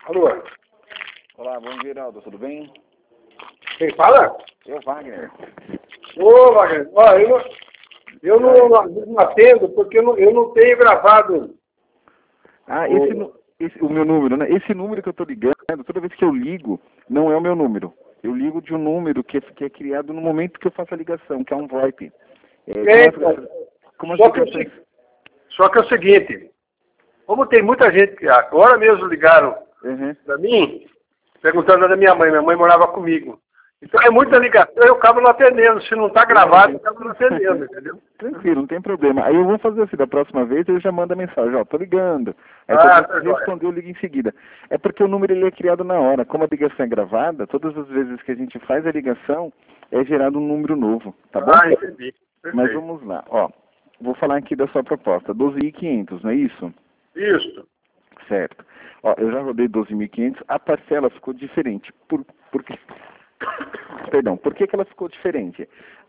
Alô? Olá, bom dia, Geraldo, tudo bem? Quem fala? Eu, Wagner. Ô, Wagner, ó, eu não atendo porque eu não tenho gravado. Ah, o meu número, né? Esse número que eu tô ligando, toda vez que eu ligo, não é o meu número. Eu ligo de um número que é criado no momento que eu faço a ligação, que é um VoIP. Como as ligações... Só que é o seguinte, como tem muita gente que agora mesmo ligaram pra mim, perguntando da minha mãe morava comigo. Então é muita ligação, eu acabo não atendendo. Se não está gravado, eu acabo não atendendo, entendeu? Tranquilo, não tem problema. Aí eu vou fazer assim, da próxima vez eu já mando a mensagem, ó, tô ligando. Aí quando eu responder, eu ligo em seguida. É porque o número ele é criado na hora. Como a ligação é gravada, todas as vezes que a gente faz a ligação, é gerado um número novo, tá bom? Ah, entendi. Perfeito. Mas vamos lá, ó. Vou falar aqui da sua proposta, 12.500, não é isso? Isso. Certo. Ó, eu já rodei 12.500, a parcela ficou diferente. Por quê? Perdão, por que ela ficou diferente?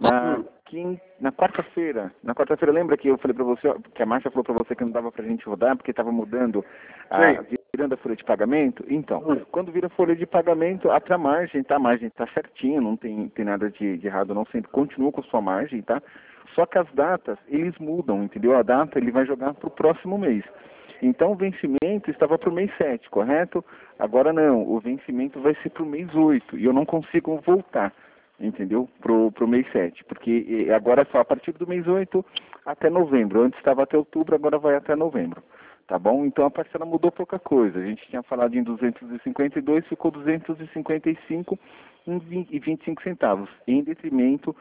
Na quarta-feira, lembra que eu falei pra você, ó, que a Márcia falou pra você que não dava pra gente rodar porque estava mudando, virando a folha de pagamento? Então, quando vira folha de pagamento, a margem tá certinha, não tem nada de errado, não, sempre continua com sua margem, tá? Só que as datas, eles mudam, entendeu? A data ele vai jogar pro próximo mês. Então o vencimento estava para o mês 7, correto? Agora não, o vencimento vai ser para o mês 8 e eu não consigo voltar, entendeu? Pro mês 7, porque agora é só a partir do mês 8 até novembro. Antes estava até outubro, agora vai até novembro. Tá bom? Então a parcela mudou pouca coisa. A gente tinha falado em 252, ficou 255 e 25 centavos, em detrimento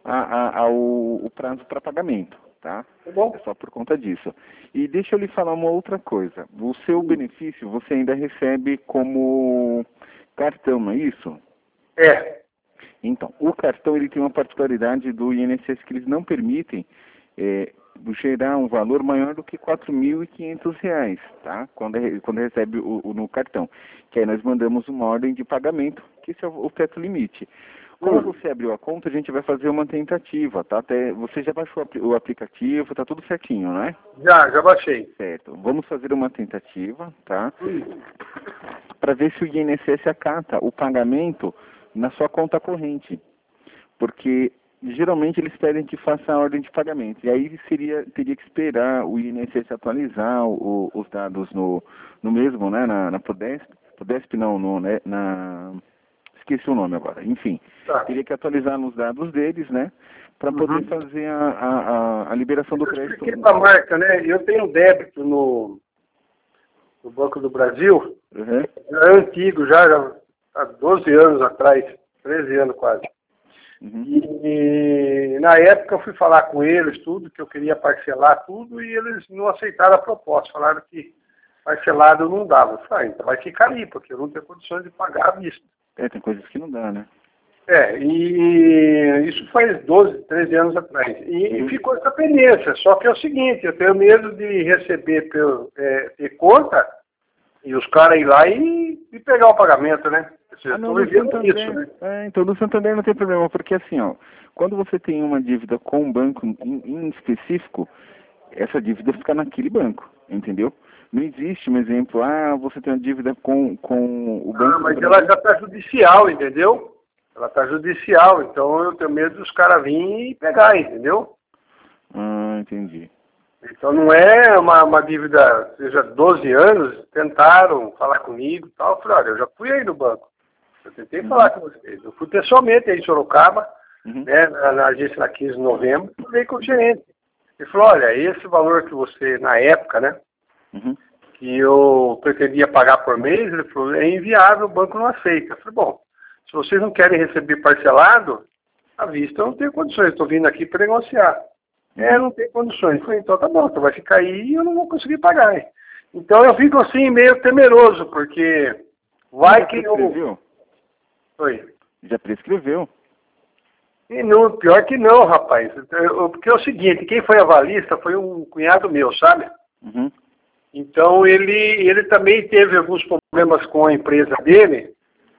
ao prazo para pagamento. Tá? É só por conta disso. E deixa eu lhe falar uma outra coisa. O seu benefício você ainda recebe como cartão, não é isso? É. Então, o cartão ele tem uma particularidade do INSS que eles não permitem gerar um valor maior do que R$ 4.500, tá? Quando recebe no cartão. Que aí nós mandamos uma ordem de pagamento, que esse é o teto limite. Quando você abriu a conta, a gente vai fazer uma tentativa, tá? Você já baixou o aplicativo, tá tudo certinho, né? Já baixei. Certo. Vamos fazer uma tentativa, tá? Para ver se o INSS acata o pagamento na sua conta corrente. Porque geralmente eles pedem que faça a ordem de pagamento. E aí teria que esperar o INSS atualizar os dados no mesmo, né? Na Prodesp. Prodesp não, esqueci o nome agora. Enfim, teria que atualizar nos dados deles, né? Para poder fazer a liberação do crédito. Eu expliquei para a marca, né? Eu tenho débito no Banco do Brasil. É antigo, já há 12 anos atrás, 13 anos quase. E na época eu fui falar com eles tudo, que eu queria parcelar tudo, e eles não aceitaram a proposta. Falaram que parcelado não dava. Eu falei, então vai ficar aí, porque eu não tenho condições de pagar à vista. Tem coisas que não dá, né? E isso faz 12, 13 anos atrás. E ficou essa pendência. Só que é o seguinte, eu tenho medo de receber ter conta e os caras ir lá e pegar o pagamento, né? No Santander, então no Santander não tem problema, porque assim, ó, quando você tem uma dívida com um banco em específico, essa dívida fica naquele banco, entendeu? Não existe um exemplo, você tem uma dívida com o banco. Mas ela já está judicial, entendeu? Ela está judicial, então eu tenho medo dos caras virem e pegar, entendeu? Entendi. Então não é uma dívida, seja 12 anos, tentaram falar comigo e tal. Eu falei, olha, eu já fui aí no banco. Eu tentei falar com vocês. Eu fui pessoalmente aí em Sorocaba, né, na agência na 15 de novembro, falei com o gerente. Ele falou, olha, esse valor que você, na época, né, que eu pretendia pagar por mês, ele falou, é inviável, o banco não aceita. Eu falei, bom, se vocês não querem receber parcelado, à vista eu não tenho condições, estou vindo aqui para negociar. Não tem condições. Eu falei, então tá bom, então vai ficar aí e eu não vou conseguir pagar. Então eu fico assim meio temeroso, porque vai que eu... Oi. Já prescreveu? E não, pior que não, rapaz. Porque é o seguinte, quem foi avalista foi um cunhado meu, sabe? Então ele também teve alguns problemas com a empresa dele,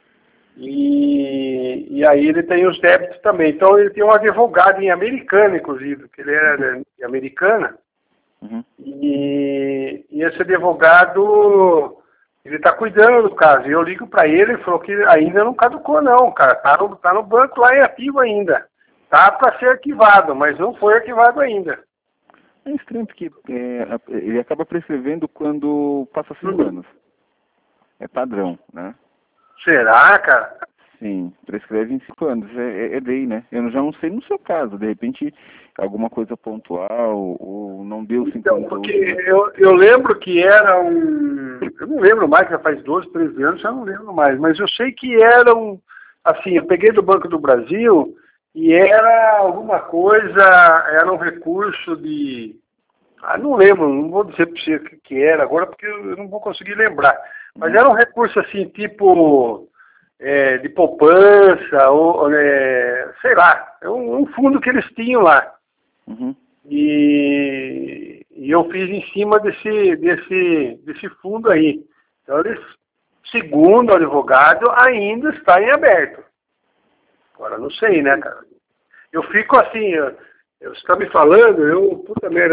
e aí ele tem os débitos também. Então ele tem um advogado em Americana, inclusive, que ele era de Americana, e esse advogado Ele está cuidando do caso. E eu ligo para ele, ele falou que ainda não caducou não, cara. Tá no banco lá em ativo ainda. Tá para ser arquivado, mas não foi arquivado ainda. É estranho porque ele acaba prescrevendo quando passa 5 anos. É padrão, né? Será, cara? Sim, prescreve em 5 anos. É lei, né? Eu já não sei no seu caso. De repente, alguma coisa pontual ou não deu 5 Então, anos. porque eu lembro que era um... Eu não lembro mais, já faz 12, 13 anos, já não lembro mais. Mas eu sei que era um... Assim, eu peguei do Banco do Brasil e era alguma coisa... Era um recurso de... Ah, não lembro, não vou dizer para você o que era agora, porque eu não vou conseguir lembrar. Mas era um recurso assim, tipo... de poupança, ou sei lá, é um fundo que eles tinham lá. Uhum. E eu fiz em cima desse fundo aí. Então, eles, segundo o advogado, ainda está em aberto. Agora, não sei, né, cara? Eu fico assim, você está me falando, puta merda,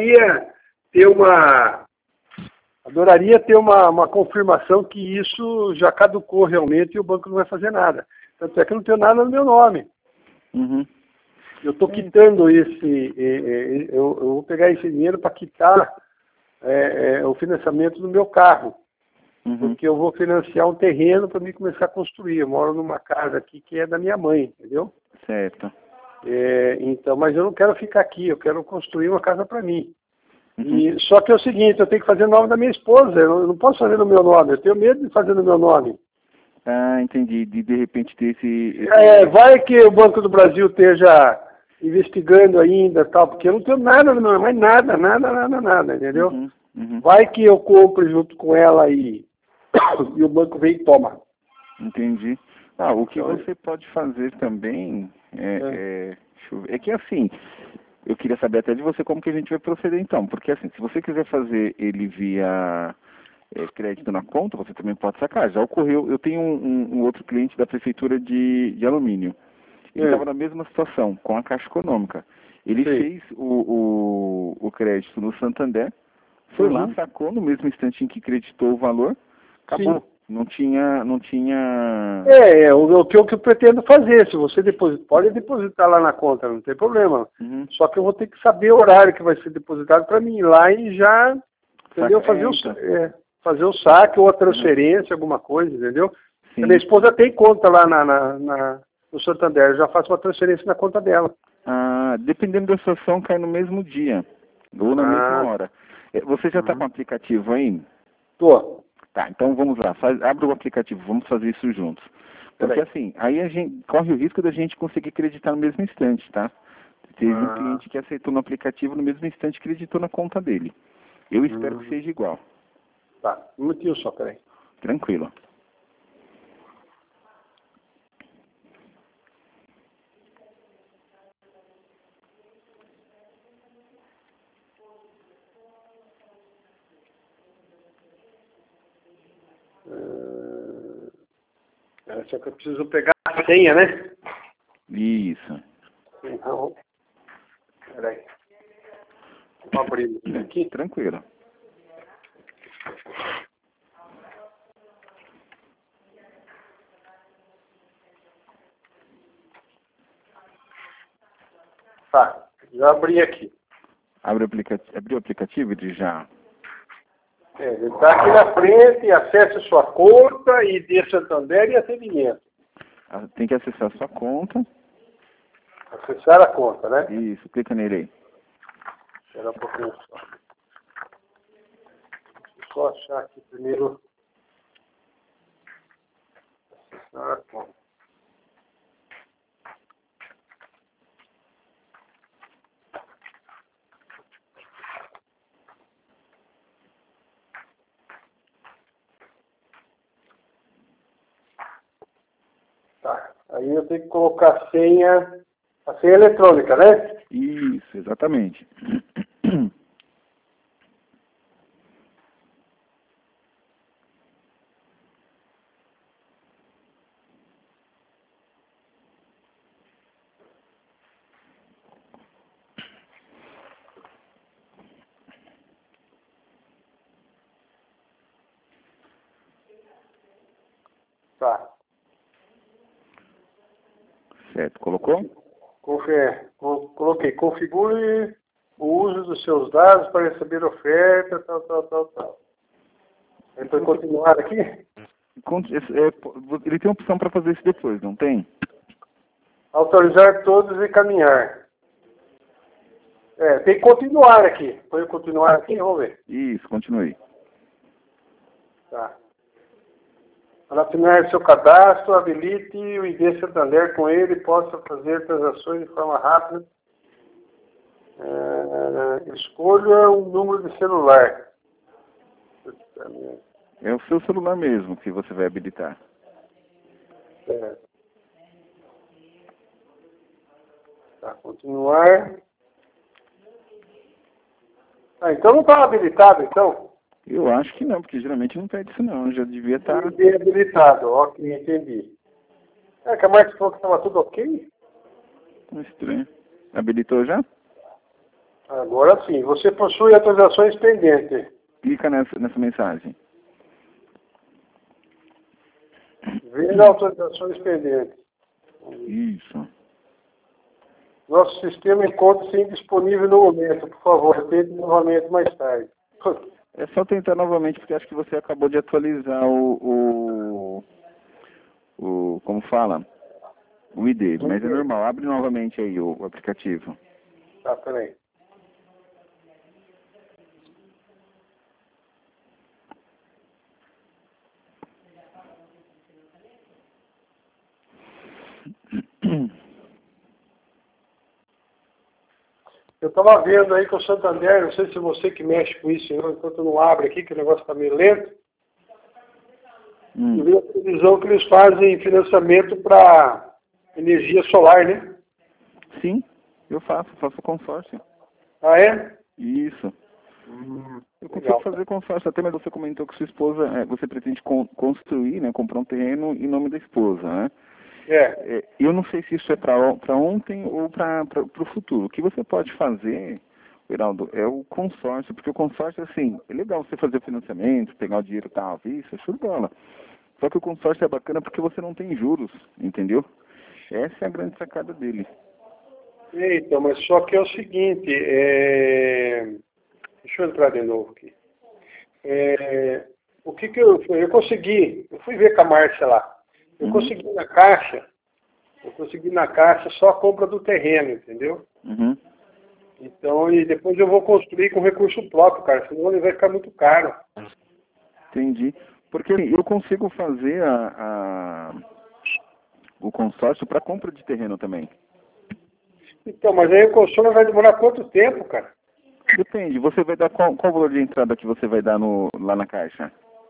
adoraria ter uma confirmação que isso já caducou realmente e o banco não vai fazer nada. Tanto é que eu não tenho nada no meu nome. Uhum. Eu estou quitando eu vou pegar esse dinheiro para quitar o financiamento do meu carro. Uhum. Porque eu vou financiar um terreno para mim começar a construir. Eu moro numa casa aqui que é da minha mãe, entendeu? Certo. Então, mas eu não quero ficar aqui, eu quero construir uma casa para mim. Uhum. Só que é o seguinte, eu tenho que fazer o nome da minha esposa, eu não posso fazer no meu nome, eu tenho medo de fazer no meu nome. Ah, entendi. De repente ter esse... Vai que o Banco do Brasil esteja investigando ainda, tal, porque eu não tenho nada no meu nome, mas nada, entendeu? Uhum. Uhum. Vai que eu compro junto com ela e o banco vem e toma. Entendi. O que Então, você pode fazer também é que assim, eu queria saber até de você como que a gente vai proceder então, porque assim, se você quiser fazer ele via crédito na conta, você também pode sacar. Já ocorreu, eu tenho um outro cliente da prefeitura de alumínio. Ele estava na mesma situação, com a Caixa Econômica. Ele sei. fez o crédito no Santander, foi lá, sacou no mesmo instante em que creditou o valor, acabou. Sim. Não tinha... O que eu pretendo fazer, se você pode depositar lá na conta, não tem problema. Uhum. Só que eu vou ter que saber o horário que vai ser depositado para mim ir lá e já, entendeu? Fazer o saque ou a transferência, alguma coisa, entendeu? Sim. Minha esposa tem conta lá no Santander, eu já faço uma transferência na conta dela. Dependendo da situação, cai no mesmo dia, ou na mesma hora. Você já está com o aplicativo aí? Tô. Tá, então vamos lá, abre o aplicativo, vamos fazer isso juntos. Porque assim, aí a gente corre o risco da gente conseguir acreditar no mesmo instante, tá? Teve um cliente que aceitou no aplicativo no mesmo instante acreditou na conta dele. Eu espero que seja igual. Tá, um minutinho só, peraí. Tranquilo. Só que eu preciso pegar a senha, né? Isso. Então, peraí. Vou abrir aqui. Tranquilo. Tá, já abri aqui. Abriu o aplicativo e já... Ele está aqui na frente, acesse sua conta, ID Santander e atendimento. Tem que acessar sua conta. Acessar a conta, né? Isso, clica nele aí. Espera um pouquinho só. Deixa eu só achar aqui primeiro. Acessar a conta. Tá, aí eu tenho que colocar a senha eletrônica, né? Isso, exatamente. Tá. Certo, colocou? Coloquei. Configure o uso dos seus dados para receber oferta, tal. Então, continuar aqui? Ele tem opção para fazer isso depois, não tem? Autorizar todos e caminhar. Tem que continuar aqui. Põe continuar aqui, vamos ver. Isso, continue. Tá. Para afinar seu cadastro, habilite o ID Santander com ele, possa fazer transações de forma rápida. Escolha um número de celular. É o seu celular mesmo que você vai habilitar. Tá, continuar. Então não está habilitado, então? Eu acho que não, porque geralmente não pede isso não, já devia estar... ID habilitado, ok, entendi. Que a Marcia falou que estava tudo ok? Estranho. Habilitou já? Agora sim, você possui atualizações pendentes. Clica nessa mensagem. Ver autorizações pendentes. Isso. Nosso sistema encontra-se indisponível no momento. Por favor, tente novamente mais tarde. É só tentar novamente, porque acho que você acabou de atualizar como fala? O ID, mas é normal. Abre novamente aí o aplicativo. Tá, peraí. Eu estava vendo aí que o Santander, não sei se você que mexe com isso, enquanto não abre aqui, que o negócio está meio lento. Eu vi a previsão que eles fazem financiamento para energia solar, né? Sim, eu faço consórcio. Ah, é? Isso. Eu Legal. consigo fazer consórcio, até mas você comentou que sua esposa, você pretende construir, né, comprar um terreno em nome da esposa, né? Eu não sei se isso é para ontem ou para o futuro. O que você pode fazer, Geraldo, é o consórcio, porque o consórcio, assim, é legal você fazer o financiamento, pegar o dinheiro à vista, show de bola. Só que o consórcio é bacana porque você não tem juros, entendeu? Essa é a grande sacada dele. Então, mas só que é o seguinte, deixa eu entrar de novo aqui. O que eu consegui, eu fui ver com a Márcia lá. Eu consegui na caixa só a compra do terreno, entendeu? Então, e depois eu vou construir com recurso próprio, cara, senão ele vai ficar muito caro. Entendi. Porque eu consigo fazer o consórcio para compra de terreno também. Então, mas aí o consórcio vai demorar quanto tempo, cara? Depende. Você vai dar qual valor de entrada que você vai dar lá na caixa?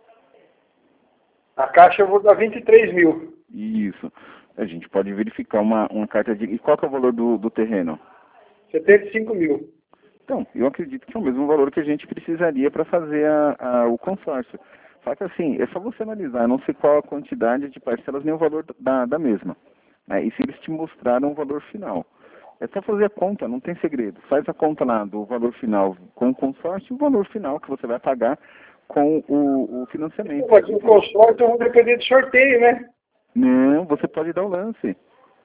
A caixa eu vou dar 23 mil. Isso. A gente pode verificar uma carta de... E qual que é o valor do terreno? 75 mil. Então, eu acredito que é o mesmo valor que a gente precisaria para fazer o consórcio. Só que assim, é só você analisar, eu não sei qual a quantidade de parcelas nem o valor da mesma. Né? E se eles te mostraram o valor final. É só fazer a conta, não tem segredo. Faz a conta lá do valor final com o consórcio e o valor final que você vai pagar com o financiamento. Mas o consórcio eu vou depender de sorteio, né? Não, você pode dar o lance.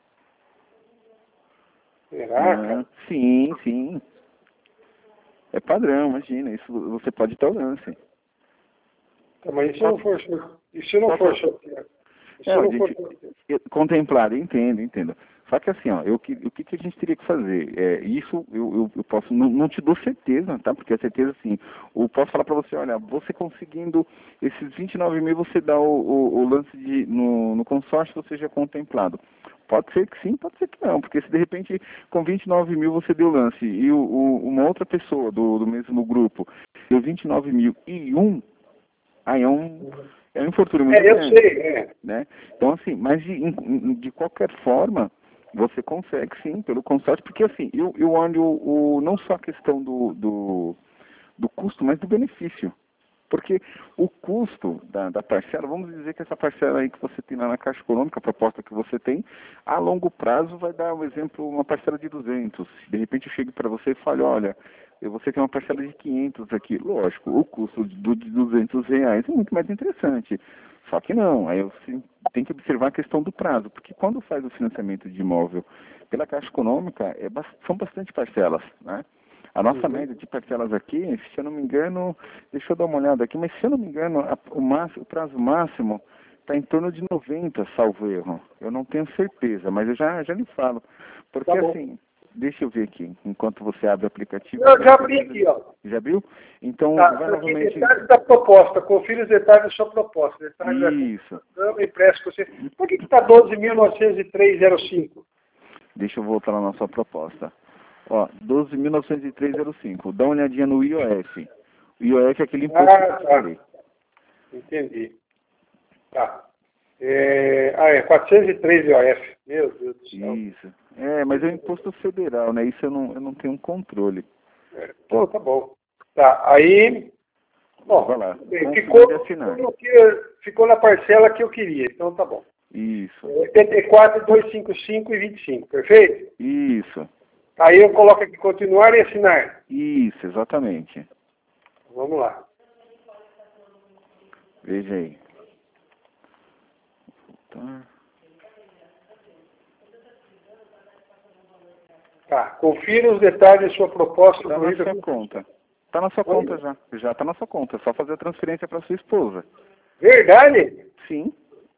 Será, cara? Sim, sim. É padrão, imagina. Isso você pode dar o lance. Tá, mas e se não for sorteio? Contemplado, entendo. Só que assim, ó, o que a gente teria que fazer? Isso eu posso, não te dou certeza, tá? Porque a certeza, assim, eu posso falar para você, olha, você conseguindo esses 29 mil, você dá o lance no consórcio, você já é contemplado. Pode ser que sim, pode ser que não, porque se de repente com 29 mil você deu lance e uma outra pessoa do mesmo grupo deu 29 mil e aí é um infortúnio muito grande. Eu sei, né? Então, assim, mas de qualquer forma, você consegue sim, pelo consórcio, porque assim, eu olho não só a questão do custo, mas do benefício. Porque o custo da parcela, vamos dizer que essa parcela aí que você tem lá na Caixa Econômica, a proposta que você tem, a longo prazo vai dar, um exemplo, uma parcela de 200. De repente eu chego para você e falo, olha, e você tem uma parcela de 500 aqui. Lógico, o custo de R$ 200 é muito mais interessante. Só que não, aí você tem que observar a questão do prazo, porque quando faz o financiamento de imóvel pela Caixa Econômica, são bastante parcelas, né? A nossa média de parcelas aqui, se eu não me engano, deixa eu dar uma olhada aqui, mas se eu não me engano, o prazo máximo está em torno de 90, salvo erro. Eu não tenho certeza, mas eu já lhe falo. Porque Tá bom. assim, deixa eu ver aqui, enquanto você abre o aplicativo. Eu já abri aqui, ó. Já abriu? Então, Tá, vai aqui, novamente. detalhes da proposta. Confira os detalhes da sua proposta. Detalhes Isso. da impresso que você. Por que está 12.903,05? Deixa eu voltar lá na sua proposta. Ó, 12.903,05. Dá uma olhadinha no IOF. O IOF é aquele imposto que eu falei. Entendi. Tá. 403 IOF. Meu Deus do céu. Isso. Mas é um imposto federal, né? Isso eu não tenho um controle. Então, tá bom. Tá, aí... Bom, vai lá. ficou na parcela que eu queria, então tá bom. Isso. 84, 255 e 25, perfeito? Isso. Aí eu coloco aqui continuar e assinar. Isso, exatamente. Vamos lá. Veja aí. Tá. Tá, confira os detalhes da sua proposta. Está na sua conta. Está na sua conta já. Já está na sua conta. É só fazer a transferência para sua esposa. Verdade? Sim.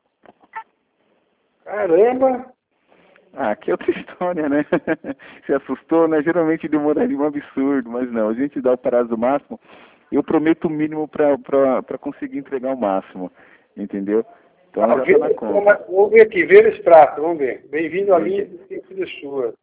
Caramba. Que é outra história, né? Se assustou, né? Geralmente demoraria um absurdo, mas não. A gente dá o prazo máximo. Eu prometo o mínimo para conseguir entregar o máximo. Entendeu? Então já está na conta. Vamos ver aqui, ver o extrato, vamos ver. Bem-vindo à linha de tempo de sua.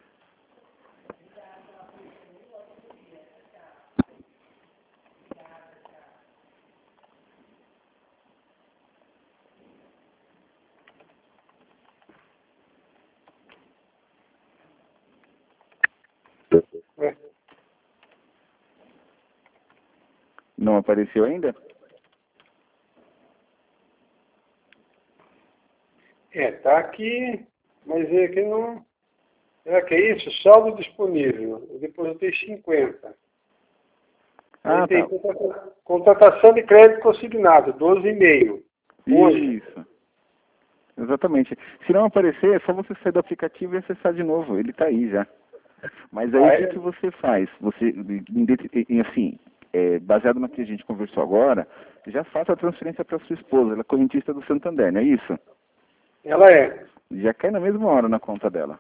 Não apareceu ainda? Tá aqui, mas é que não... Será que é isso? Saldo disponível. Eu depositei 50. Aí tem contratação de crédito consignado, 12,5. Isso. Exatamente. Se não aparecer, é só você sair do aplicativo e acessar de novo. Ele está aí já. Mas aí o que você faz? Você, assim, baseado no que a gente conversou agora, já faça a transferência para sua esposa. Ela é correntista do Santander, não é isso? Ela é. Já cai na mesma hora na conta dela.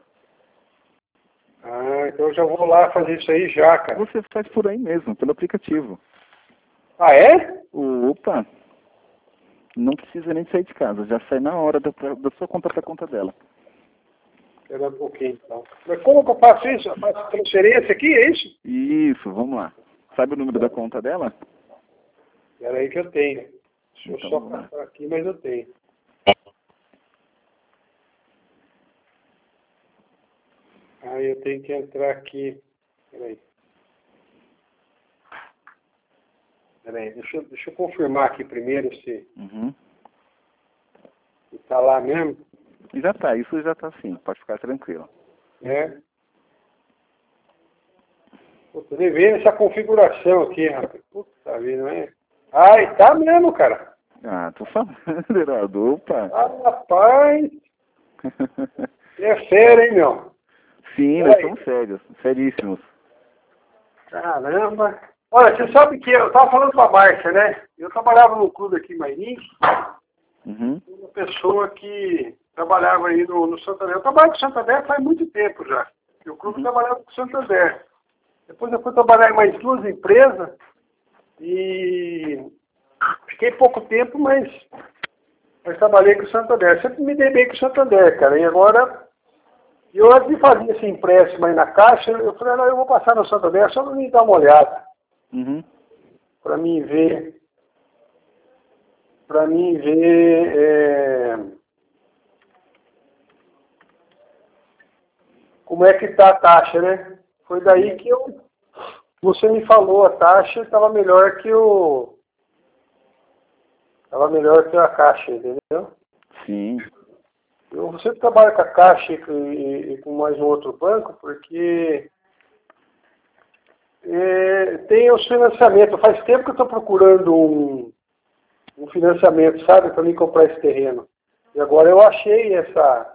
Então eu já vou lá fazer isso aí já, cara. Você faz por aí mesmo, pelo aplicativo. É? Opa! Não precisa nem sair de casa, já sai na hora da sua conta para a conta dela. Espera um pouquinho, então. Mas como que eu faço isso? Eu faço transferência aqui, é isso? Isso, vamos lá. Sabe o número da conta dela? Espera aí que eu tenho. Deixa eu Então, só passar aqui, mas eu tenho. Aí eu tenho que entrar aqui. Espera aí, deixa eu confirmar aqui primeiro se está lá mesmo. Já está, isso já está sim, pode ficar tranquilo. Tô devendo essa configuração aqui, rapaz. Puta vida, não é? E tá mesmo, cara. Tô falando, Heraldo, opa. Rapaz. É sério, hein, meu? Sim, nós somos sérios, seríssimos. Caramba. Olha, você sabe que eu tava falando com a Márcia, né? Eu trabalhava no clube aqui em Mairim. Uma pessoa que trabalhava aí no Santander. Eu trabalho com o Santander faz muito tempo já. E o clube trabalhava com o Santander. Depois eu fui trabalhar em mais 2 empresas e fiquei pouco tempo, mas trabalhei com o Santander. Sempre me dei bem com o Santander, cara. E agora, eu antes de fazer esse empréstimo aí na Caixa, eu falei, não, eu vou passar no Santander só para me dar uma olhada. Para mim ver como é que está a taxa, né? Foi daí que você me falou, a taxa estava melhor que a Caixa, entendeu? Sim. Eu sempre trabalho com a Caixa e com mais um outro banco, porque tem os financiamentos. Faz tempo que eu estou procurando um financiamento, sabe, para mim comprar esse terreno. E agora eu achei essa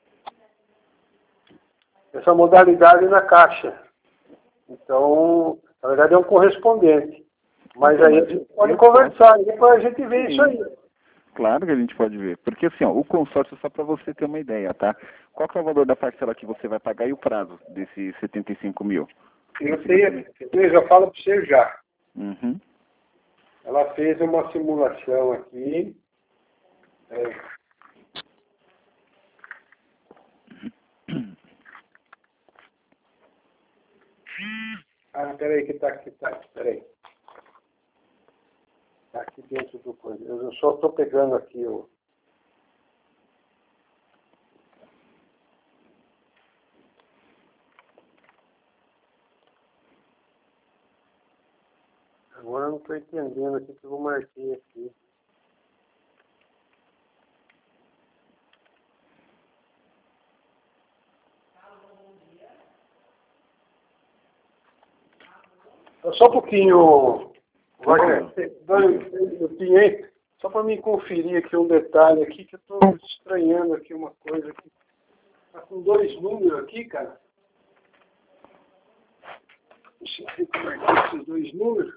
modalidade na Caixa. Então, na verdade é um correspondente. Mas aí a gente pode conversar para a gente ver isso aí. Claro que a gente pode ver. Porque assim, ó, o consórcio, só para você ter uma ideia, tá? Qual que é o valor da parcela que você vai pagar e o prazo desses 75 mil? Eu já falo para você já. Uhum. Ela fez uma simulação aqui. Peraí, que tá aqui, peraí. Tá aqui dentro do coisa. Eu só estou pegando aqui o... Agora eu não estou entendendo aqui que eu marquei aqui. Só um pouquinho, Wagner, só para me conferir aqui um detalhe aqui, que eu estou estranhando aqui uma coisa aqui. Está com 2 números aqui, cara. Deixa eu ver como é que é esses 2 números.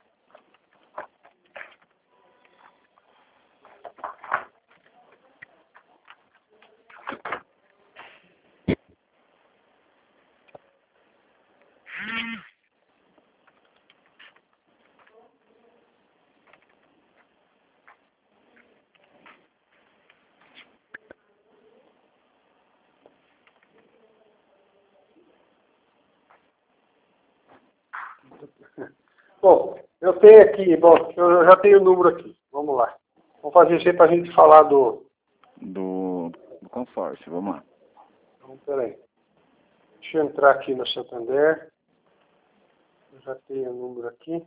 Bom, eu tenho aqui, eu já tenho o número aqui. Vamos lá. Vamos fazer isso aí para a gente falar do consórcio, vamos lá. Então, peraí. Deixa eu entrar aqui no Santander. Eu já tenho o número aqui.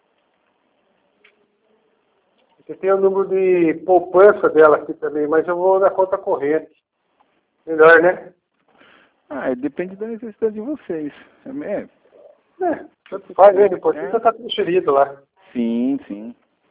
Você tem o número de poupança dela aqui também, mas eu vou na conta corrente. Melhor, né? Depende da necessidade de vocês. Tanto faz, né? Depois você está transferido lá. Sim, sim.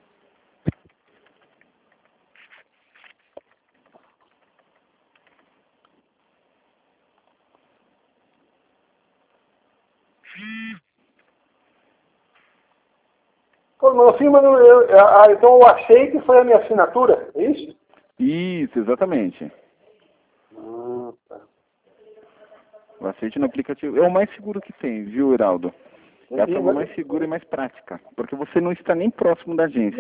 Pô, no fim, então eu achei que foi a minha assinatura, é isso? Isso, exatamente. Tá. O aceite no aplicativo é o mais seguro que tem, viu, Heraldo? É a forma mais segura e mais prática, porque você não está nem próximo da agência.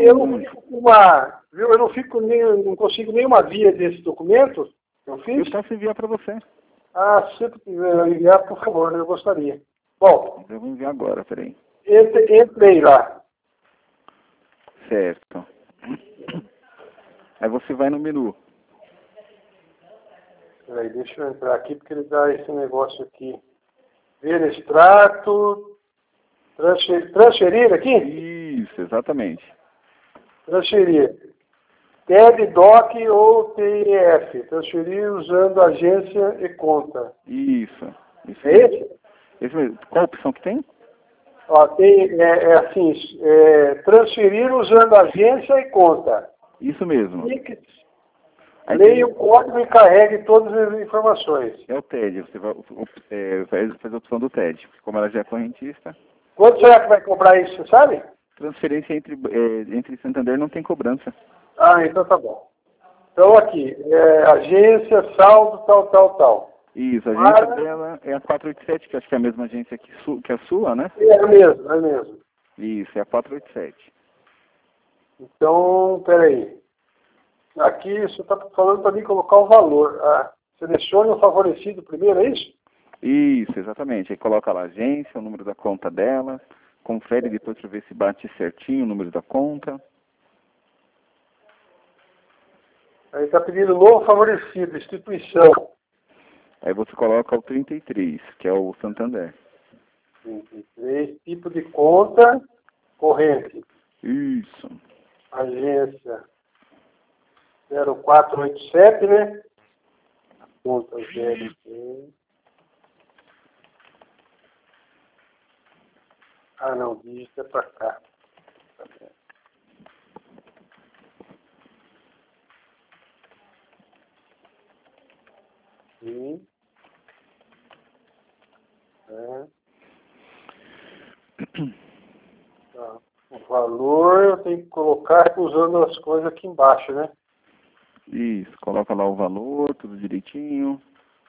Eu não consigo nenhuma via desse documento. Eu fiz? Eu posso enviar para você. Se você quiser enviar, por favor, eu gostaria. Bom, eu vou enviar agora, peraí. Entrei lá. Certo. Aí você vai no menu. Peraí, deixa eu entrar aqui, porque ele dá esse negócio aqui. Ver extrato, transferir aqui? Isso, exatamente. Transferir. TED, DOC ou TEF. Transferir usando agência e conta. Isso é esse? Esse mesmo. Qual a opção que tem? Tem, transferir usando agência e conta. Isso mesmo. Leia o código e carregue todas as informações. É o TED, você faz a opção do TED. Como ela já é correntista. Quanto será que vai cobrar isso, sabe? Transferência entre Santander não tem cobrança. Então tá bom. Então aqui, agência, saldo, tal. Isso, a agência dela é a 487, que acho que é a mesma agência que a sua, né? É mesmo. Isso, é a 487. Então, peraí. Aqui você está falando para mim colocar o valor. Selecione o favorecido primeiro, é isso? Isso, exatamente. Aí coloca lá a agência, o número da conta dela, confere depois para ver se bate certinho o número da conta. Aí está pedindo novo favorecido, instituição. Aí você coloca o 33, que é o Santander. 33, tipo de conta, corrente. Isso. Agência 0487, né? Conta 03. Ah, não, dígito é para cá. Tá bem. Sim. É. Tá. O valor eu tenho que colocar usando as coisas aqui embaixo, né? Isso, coloca lá o valor, tudo direitinho.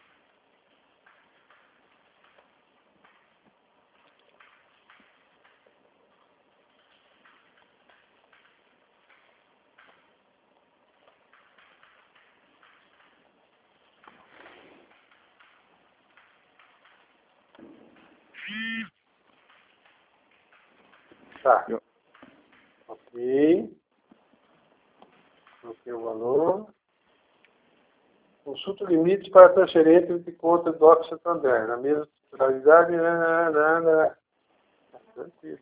Tá. Eu- Ok. Coloquei o valor. Consulta limites para transferência de conta do Banco Santander. Na mesma titularidade. Tranquilo.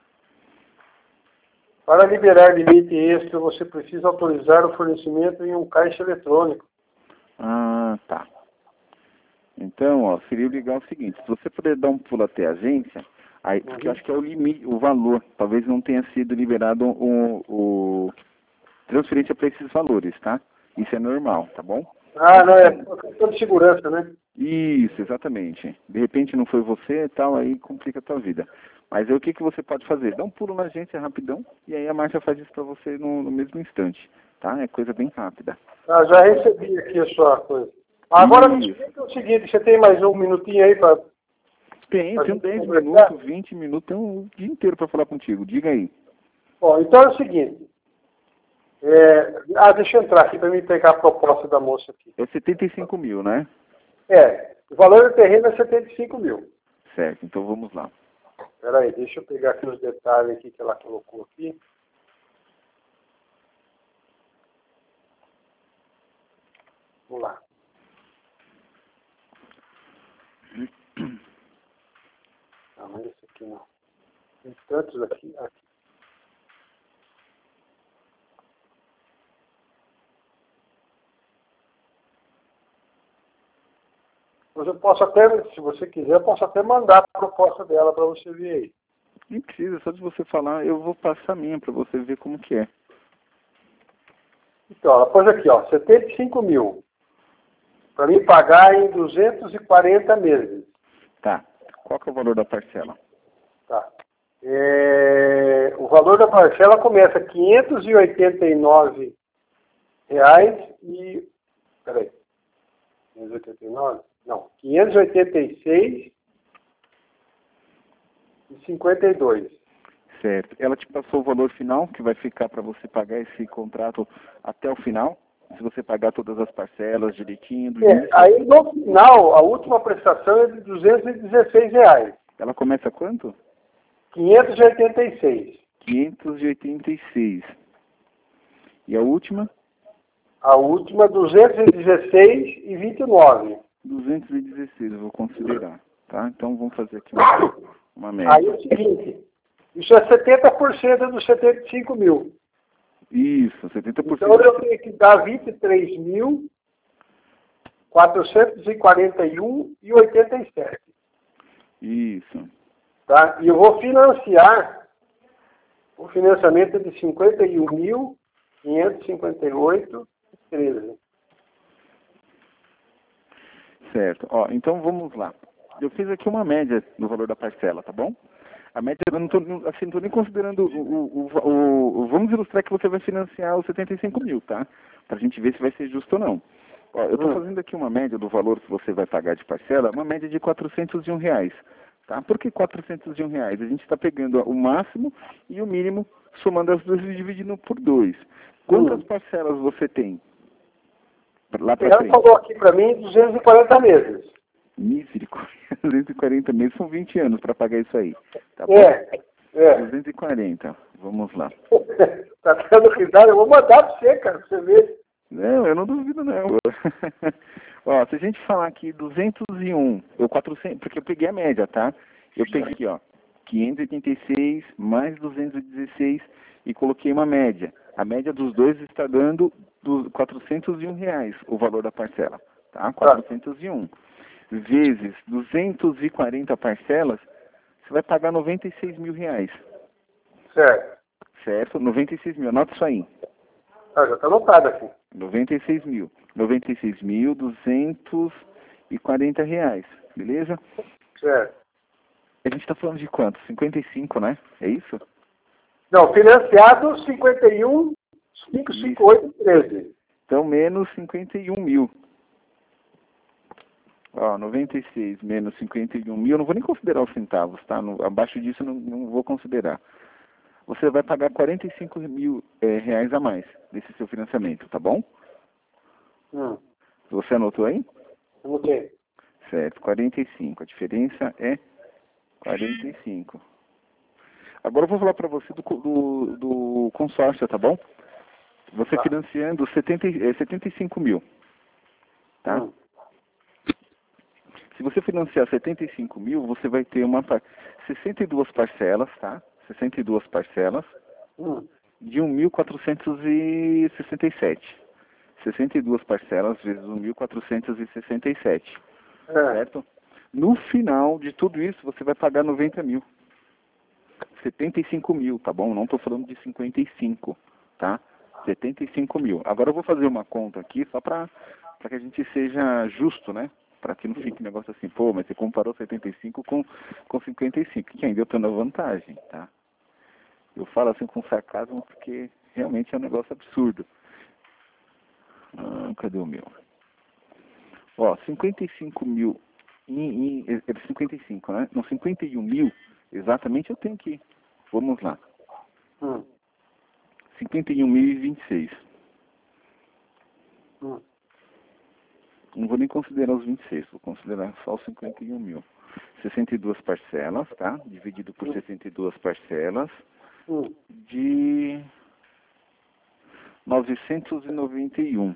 Para liberar limite extra, você precisa autorizar o fornecimento em um caixa eletrônico. Ah, tá. Então, ó, seria legal o seguinte, se você puder dar um pulo até a agência, aí, porque eu acho que é o limite, o valor, talvez não tenha sido liberado o transferência para esses valores, tá? Isso é normal, tá bom? Ah, não, é por questão de segurança, né? Isso, exatamente. De repente não foi você e tal, aí complica a tua vida. Mas aí o que que você pode fazer? Dá um pulo na agência rapidão e aí a Márcia faz isso para você no mesmo instante, tá? É coisa bem rápida. Ah, já recebi aqui a sua coisa. Agora me Isso. explica o seguinte, você tem mais um minutinho aí para Tenho gente 10 conversar? minutos, 20 minutos, tem um dia inteiro para falar contigo. Diga aí. Bom, então é o seguinte. Deixa eu entrar aqui para mim pegar a proposta da moça aqui. É 75 mil, né? O valor do terreno é 75 mil. Certo, então vamos lá. Espera aí, deixa eu pegar aqui os detalhes aqui que ela colocou aqui. Vamos lá. Não, mas esse aqui não. Tem tantos aqui. Mas eu posso até, se você quiser, eu posso até mandar a proposta dela para você ver aí. Nem precisa, só de você falar, eu vou passar a minha para você ver como que é. Então, ela pôs aqui, ó, 75 mil. Para mim pagar em 240 meses. Tá. Qual que é o valor da parcela? Tá. O valor da parcela começa a R$ 589 e... Peraí. 589? Não. 586,52. Certo. Ela te passou o valor final, que vai ficar para você pagar esse contrato até o final? Se você pagar todas as parcelas direitinho, do início. Aí no final, a última prestação é de R$ 216. Ela começa quanto? 586. 586. E a última? A última, 216,29. 216, eu vou considerar. Tá? Então vamos fazer aqui uma Aí é média. o seguinte, isso é 70% dos 75 mil. Isso, 70%. Então eu tenho que dar 23.441,87. Isso. Tá? E eu vou financiar, o financiamento é de 51.558,13. Certo. Ó, então vamos lá. Eu fiz aqui uma média no valor da parcela, tá bom? A média, eu não tô, assim, não tô nem considerando vamos ilustrar que você vai financiar os 75 mil, tá? Pra gente ver se vai ser justo ou não. Ó, eu tô fazendo aqui uma média do valor que você vai pagar de parcela, uma média de R$ 401, tá? Por que R$ 401? A gente está pegando o máximo e o mínimo, somando as duas e dividindo por 2. Quantas parcelas você tem? Lá pra Ela frente. falou aqui para mim 240 meses. Misericórdia, 240 meses são 20 anos para pagar isso aí. Tá bom? 240, vamos lá. Tá dando risada, eu vou mandar para você, cara, pra você ver. Não, eu não duvido não. Ó, se a gente falar aqui 201, ou 400, porque eu peguei a média, tá? Eu peguei aqui, ó, 586 mais 216 e coloquei uma média. A média dos dois está dando R$ 401, o valor da parcela, tá? 401. Vezes 240 parcelas, você vai pagar 96 mil reais. Certo. Certo? 96 mil. Anota isso aí. Ah, já está anotado aqui. 96 mil. 96.240 reais. Beleza? Certo. A gente está falando de quanto? 55, né? É isso? Não, financiado 51, 558, 13. Então, menos 51 mil. Ó, 96 menos 51 mil, eu não vou nem considerar os centavos, tá? Abaixo disso eu não vou considerar. Você vai pagar 45 mil reais a mais desse seu financiamento, tá bom? Você anotou aí? Anotei. Certo, 45. A diferença é 45. Agora eu vou falar para você do consórcio, tá bom? Você financiando 75 mil, tá? Se você financiar 75 mil, você vai ter 62 parcelas, tá? 62 parcelas de 1.467. 62 parcelas vezes 1.467, certo? No final de tudo isso, você vai pagar 90 mil. 75 mil, tá bom? Não estou falando de 55, tá? 75 mil. Agora eu vou fazer uma conta aqui só para que a gente seja justo, né? Para que não fique um negócio assim, pô, mas você comparou 75 com 55, que ainda eu estou na vantagem, tá? Eu falo assim com sarcasmo porque realmente é um negócio absurdo. Cadê o meu? Ó, 55 mil, 55, né? Não, 51 mil, exatamente eu tenho aqui. Vamos lá. 51.026. Não vou nem considerar os 26, vou considerar só os 51 mil. 62 parcelas, tá? Dividido por 62 parcelas de 991.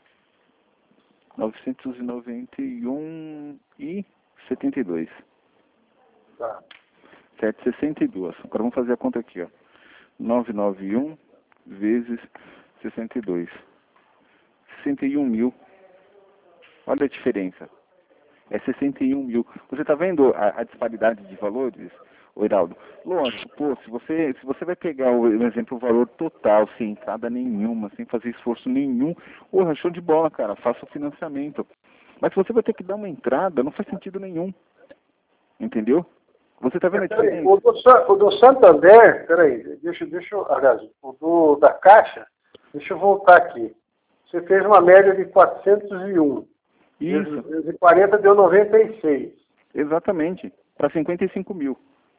991 e 72. Tá. Certo, 62. Agora vamos fazer a conta aqui, ó. 991 vezes 62. 61 mil. Olha a diferença. É 61 mil. Você está vendo a disparidade de valores, Heraldo? Lógico, pô, se você vai pegar o exemplo, o valor total, sem entrada nenhuma, sem fazer esforço nenhum, porra, show de bola, cara, faça o financiamento. Mas se você vai ter que dar uma entrada, não faz sentido nenhum. Entendeu? Você está vendo a diferença? O do Santander, peraí, deixa eu, aliás, o da Caixa, deixa eu voltar aqui. Você fez uma média de 401. Isso. De 40 deu 96. Exatamente. Para 55 mil.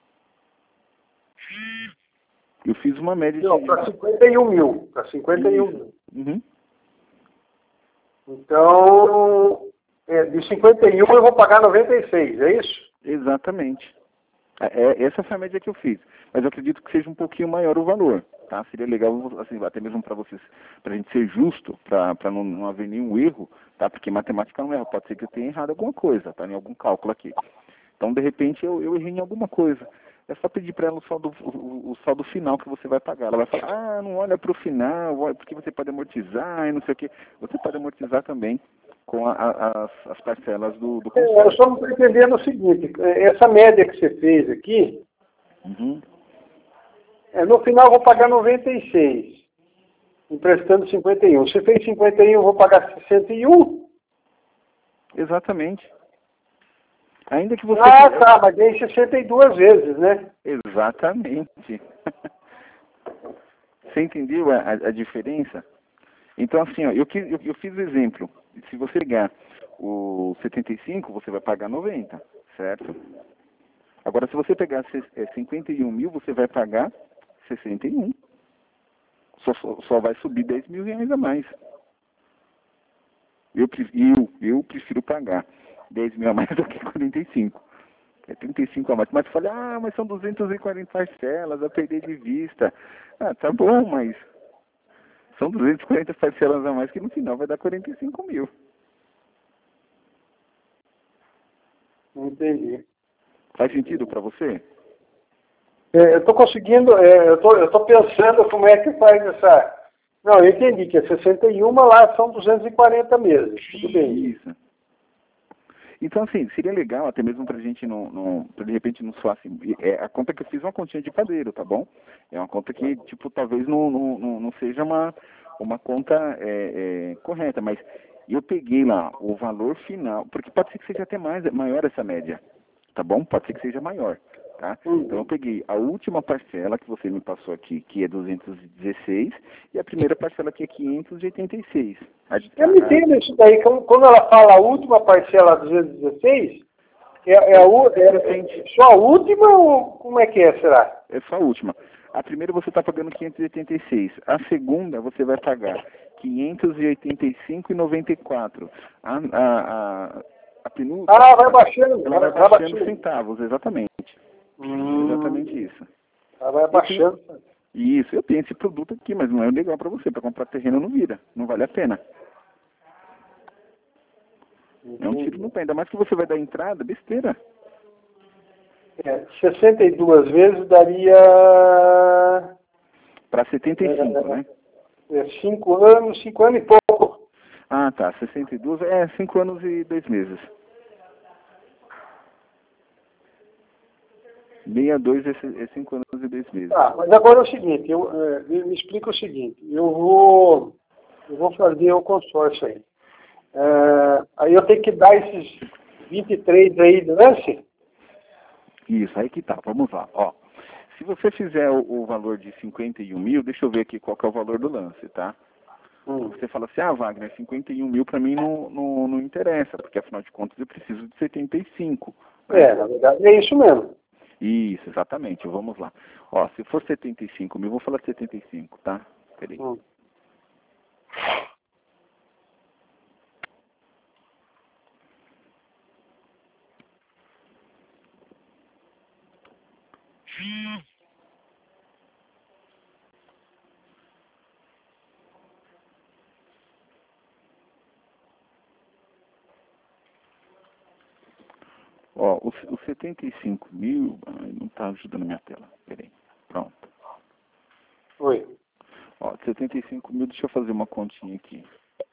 Eu fiz uma média Não, para 51 mil. Para 51 mil. Uhum. Então, de 51 eu vou pagar 96, é isso? Exatamente. Essa foi a média que eu fiz. Mas eu acredito que seja um pouquinho maior o valor. Tá? Seria legal, assim, até mesmo para vocês, para a gente ser justo, para não haver nenhum erro, tá? Porque matemática não erra, pode ser que eu tenha errado alguma coisa, tá? Em algum cálculo aqui. Então, de repente, eu errei em alguma coisa. É só pedir para ela o saldo final que você vai pagar. Ela vai falar, não olha para o final, porque você pode amortizar e não sei o quê. Você pode amortizar também com as parcelas do consórcio. Eu só não estou entendendo o seguinte, essa média que você fez aqui, no final eu vou pagar 96, emprestando 51. Você fez 51, eu vou pagar 61? Exatamente. Ainda que você... Tá, mas aí 62 vezes, né? Exatamente. Você entendeu a diferença? Então, assim, ó, eu fiz o exemplo. Se você pegar o 75, você vai pagar 90, certo? Agora, se você pegar 51 mil, você vai pagar 61. Só vai subir 10 mil reais a mais. Eu prefiro pagar 10 mil a mais do que 45. É 35 a mais. Mas eu falei, mas são 240 parcelas, a perder de vista. Tá bom, mas são 240 parcelas a mais que no final vai dar 45 mil. Entendi. Faz sentido para você? Eu estou conseguindo, eu estou pensando como é que faz essa... Não, eu entendi que é 61, lá são 240 meses. Tudo bem. Isso. Então, assim, seria legal até mesmo pra gente pra de repente não soar assim. A conta que eu fiz é uma continha de padeiro, tá bom? É uma conta que, tipo, talvez não seja uma conta correta, mas eu peguei lá o valor final, porque pode ser que seja até maior essa média, tá bom? Pode ser que seja maior, tá? Então eu peguei a última parcela que você me passou aqui, que é 216, e a primeira parcela que é 586. Eu não entendo isso daí. Quando ela fala a última parcela 216, é só a última ou como é que é, será? É só a última. A primeira você está pagando 586. A segunda você vai pagar 585,94. A penúltima... Ah, vai baixando. Ela vai baixando centavos, exatamente. Exatamente isso. Ela vai baixando. Isso, eu tenho esse produto aqui, mas não é legal para você. Para comprar terreno não vira. Não vale a pena. É um tiro no pé. Ainda mais que você vai dar entrada, besteira. 62 vezes daria... Para 75, né? 5 anos e pouco. Ah, tá. 62, 5 anos e 2 meses. 62 é 5 anos e 2 meses. Tá, mas agora é o seguinte, me explica o seguinte, eu vou fazer o consórcio aí. Aí eu tenho que dar esses 23 aí do lance? Isso, aí que tá. Vamos lá. Ó, se você fizer o valor de 51 mil, deixa eu ver aqui qual que é o valor do lance, tá? Você fala assim, Wagner, 51 mil para mim não interessa, porque afinal de contas eu preciso de 75. Né? Na verdade é isso mesmo. Isso, exatamente. Vamos lá. Ó, se for 75 mil, vou falar 75, tá? Peraí. Ó, os 75 mil, não está ajudando a minha tela. Peraí. Pronto. Oi. Ó, 75 mil, deixa eu fazer uma continha aqui.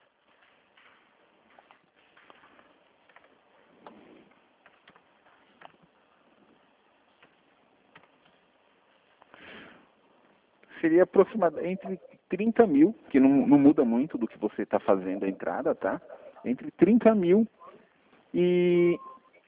Seria aproximadamente entre 30 mil, que não muda muito do que você está fazendo a entrada, tá? Entre 30 mil e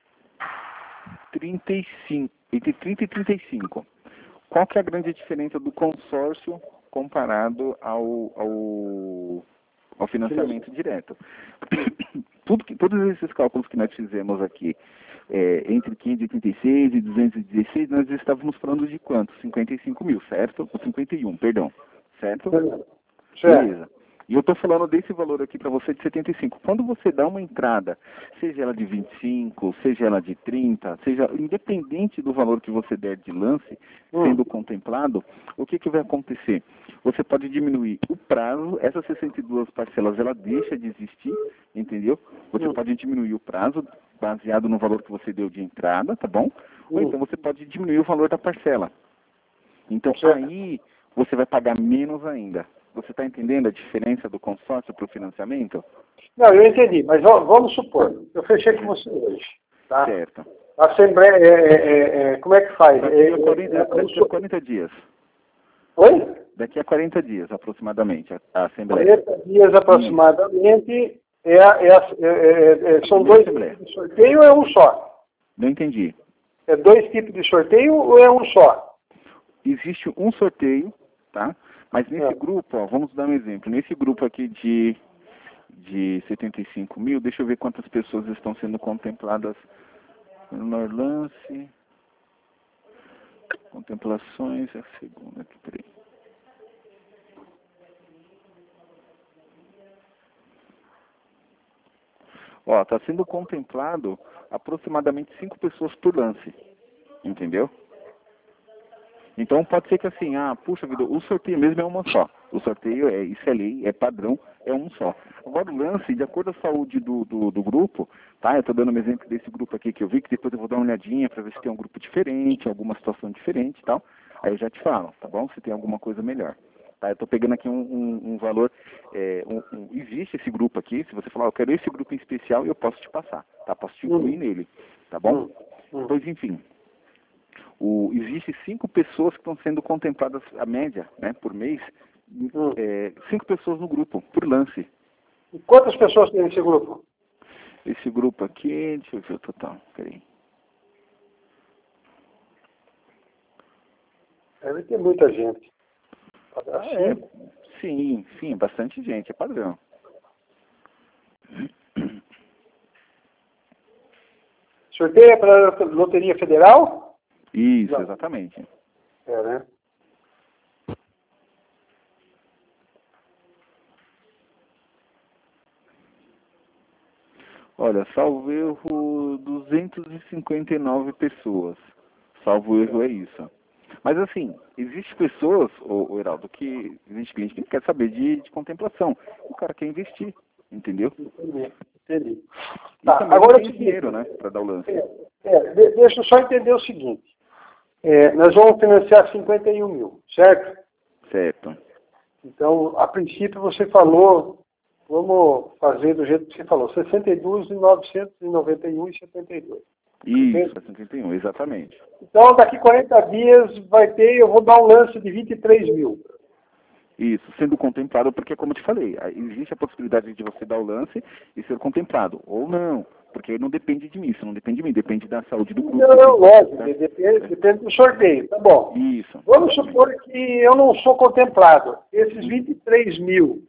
35, entre 30 e 35. Qual que é a grande diferença do consórcio comparado ao financiamento direto? Todos esses cálculos que nós fizemos aqui, entre 586 e 216, nós estávamos falando de quanto? 55 mil, certo? 51, perdão. Certo? Beleza. E eu estou falando desse valor aqui para você de 75. Quando você dá uma entrada, seja ela de 25, seja ela de 30, seja independente do valor que você der de lance, sendo contemplado, o que vai acontecer? Você pode diminuir o prazo, essas 62 parcelas, ela deixa de existir, entendeu? Você pode diminuir o prazo baseado no valor que você deu de entrada, tá bom? Ou então você pode diminuir o valor da parcela. Então aí você vai pagar menos ainda. Você está entendendo a diferença do consórcio para o financiamento? Não, eu entendi, mas vamos supor, eu fechei com você hoje, tá? Certo. A Assembleia, como é que faz? Daqui a 40 dias. Oi? Daqui a 40 dias, aproximadamente, a Assembleia. 40 dias aproximadamente, são dois tipos de sorteio ou é um só? Não entendi. É 2 tipos de sorteio ou é um só? Existe um sorteio, tá? Mas nesse grupo, ó, vamos dar um exemplo. Nesse grupo aqui de 75 mil, deixa eu ver quantas pessoas estão sendo contempladas no lance. Contemplações, a segunda aqui, peraí. Ó, está sendo contemplado aproximadamente 5 pessoas por lance, entendeu? Então pode ser que assim, puxa vida, o sorteio mesmo é uma só. O sorteio, isso é lei, é padrão, é um só. Agora o lance, de acordo com a saúde do grupo, tá? Eu estou dando um exemplo desse grupo aqui que eu vi, que depois eu vou dar uma olhadinha para ver se tem um grupo diferente, alguma situação diferente e tal. Aí eu já te falo, tá bom? Se tem alguma coisa melhor. Tá? Eu estou pegando aqui um valor existe esse grupo aqui, se você falar, eu quero esse grupo em especial, eu posso te passar, tá? Posso te incluir nele, tá bom? Pois enfim, existe 5 pessoas que estão sendo contempladas, a média, né, por mês, 5 pessoas no grupo, por lance. E quantas pessoas tem nesse grupo? Esse grupo aqui, deixa eu ver o total, peraí. Deve ter muita gente. Sim, bastante gente, é padrão. Sorteio é para a Loteria Federal? Isso, exatamente. Né? Olha, salvo erro, 259 pessoas. Salvo erro é isso. Mas assim, existe pessoas, o Heraldo, existe cliente que não quer saber de contemplação. O cara quer investir, entendeu? Entendi. Tá, agora tem dinheiro, né, para dar o lance. Deixa eu só entender o seguinte. Nós vamos financiar 51 mil, certo? Certo. Então, a princípio você falou, vamos fazer do jeito que você falou, 62.991,72. Isso, 61, exatamente. Então, daqui 40 dias eu vou dar um lance de 23 mil. Isso, sendo contemplado, porque como eu te falei, existe a possibilidade de você dar o lance e ser contemplado, ou não, porque não depende de mim, isso não depende de mim, depende da saúde do grupo. Não, lógico, depende do sorteio, tá bom. Isso. Vamos supor que eu não sou contemplado. Esses 23 mil,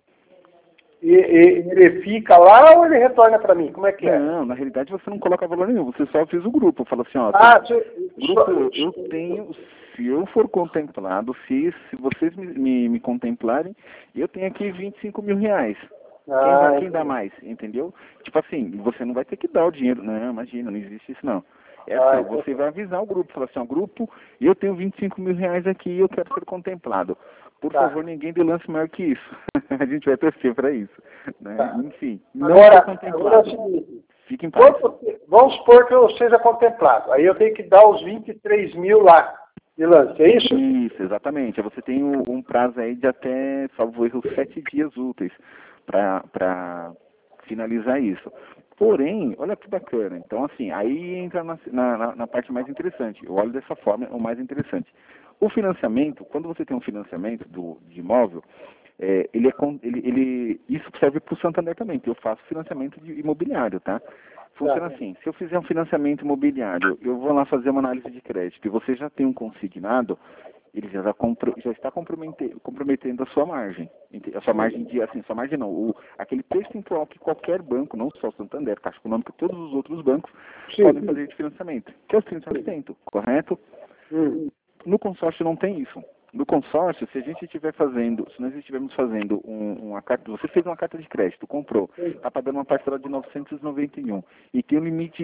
ele fica lá ou ele retorna para mim? Como é que é? Não, na realidade você não coloca valor nenhum, você só avisa o grupo, fala assim, ó, grupo, eu tenho, se eu for contemplado, se vocês me contemplarem, eu tenho aqui 25 mil reais. Quem dá mais, entendeu? Tipo assim, você não vai ter que dar o dinheiro, não, imagina, não existe isso não. Assim, você vai avisar o grupo, falar assim, ó, grupo, eu tenho 25 mil reais aqui e eu quero ser contemplado. Por favor, ninguém dê lance maior que isso. A gente vai torcer para isso. Né? Enfim, não é contemplado. Agora é o seguinte, fique em paz. Vamos supor que eu seja contemplado. Aí eu tenho que dar os 23 mil lá de lance, é isso? Isso, exatamente. Você tem um prazo aí de até, salvo erro, 7 dias úteis para finalizar isso. Porém, olha que bacana. Então, assim, aí entra na parte mais interessante. Eu olho dessa forma, é o mais interessante. O financiamento, quando você tem um financiamento de imóvel, isso serve para o Santander também, que eu faço financiamento de imobiliário, tá? Funciona assim, se eu fizer um financiamento imobiliário, eu vou lá fazer uma análise de crédito e você já tem um consignado, ele já está comprometendo a sua margem. A sua margem sua margem não, aquele percentual que qualquer banco, não só o Santander, Caixa Econômica, todos os outros bancos podem fazer de financiamento, que é os 30%, correto? No consórcio não tem isso. No consórcio, se nós estivermos fazendo uma carta, você fez uma carta de crédito, comprou, está pagando uma parcela de 991 e tem um limite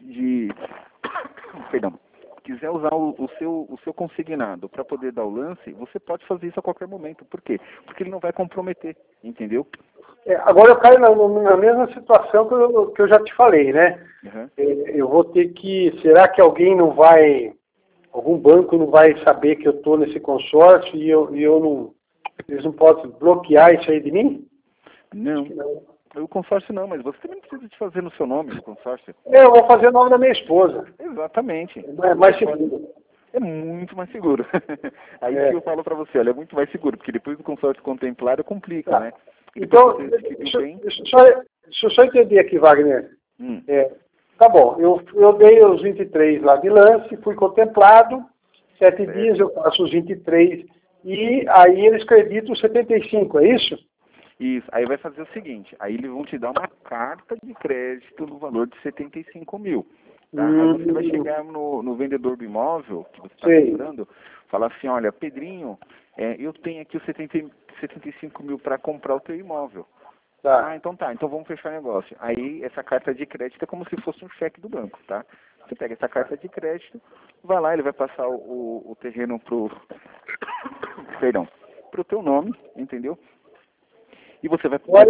perdão, quiser usar o seu consignado para poder dar o lance, você pode fazer isso a qualquer momento. Por quê? Porque ele não vai comprometer, entendeu? Agora eu caio na mesma situação que eu já te falei, né? Eu vou ter será que algum banco não vai saber que eu estou nesse consórcio e eles não podem bloquear isso aí de mim? Não. O consórcio não, mas você também precisa de fazer no seu nome, no consórcio. Eu vou fazer o nome da minha esposa. Exatamente. É mais seguro. É muito mais seguro. Aí que eu falo para você, olha, é muito mais seguro, porque depois do consórcio contemplado complica, né? Então, deixa eu só entender aqui, Wagner. Tá bom, eu dei os 23 lá de lance, fui contemplado, 7 dias eu faço os 23 e aí eles creditam os 75, é isso? Isso, aí vai fazer o seguinte, aí eles vão te dar uma carta de crédito no valor de 75 mil. Tá? Aí você vai chegar no vendedor do imóvel, que você está comprando, falar assim, olha, Pedrinho, eu tenho aqui os 75 mil para comprar o teu imóvel. Então vamos fechar o negócio. Aí essa carta de crédito é como se fosse um cheque do banco, tá? Você pega essa carta de crédito, vai lá, ele vai passar o terreno pro teu nome, entendeu? E você vai uma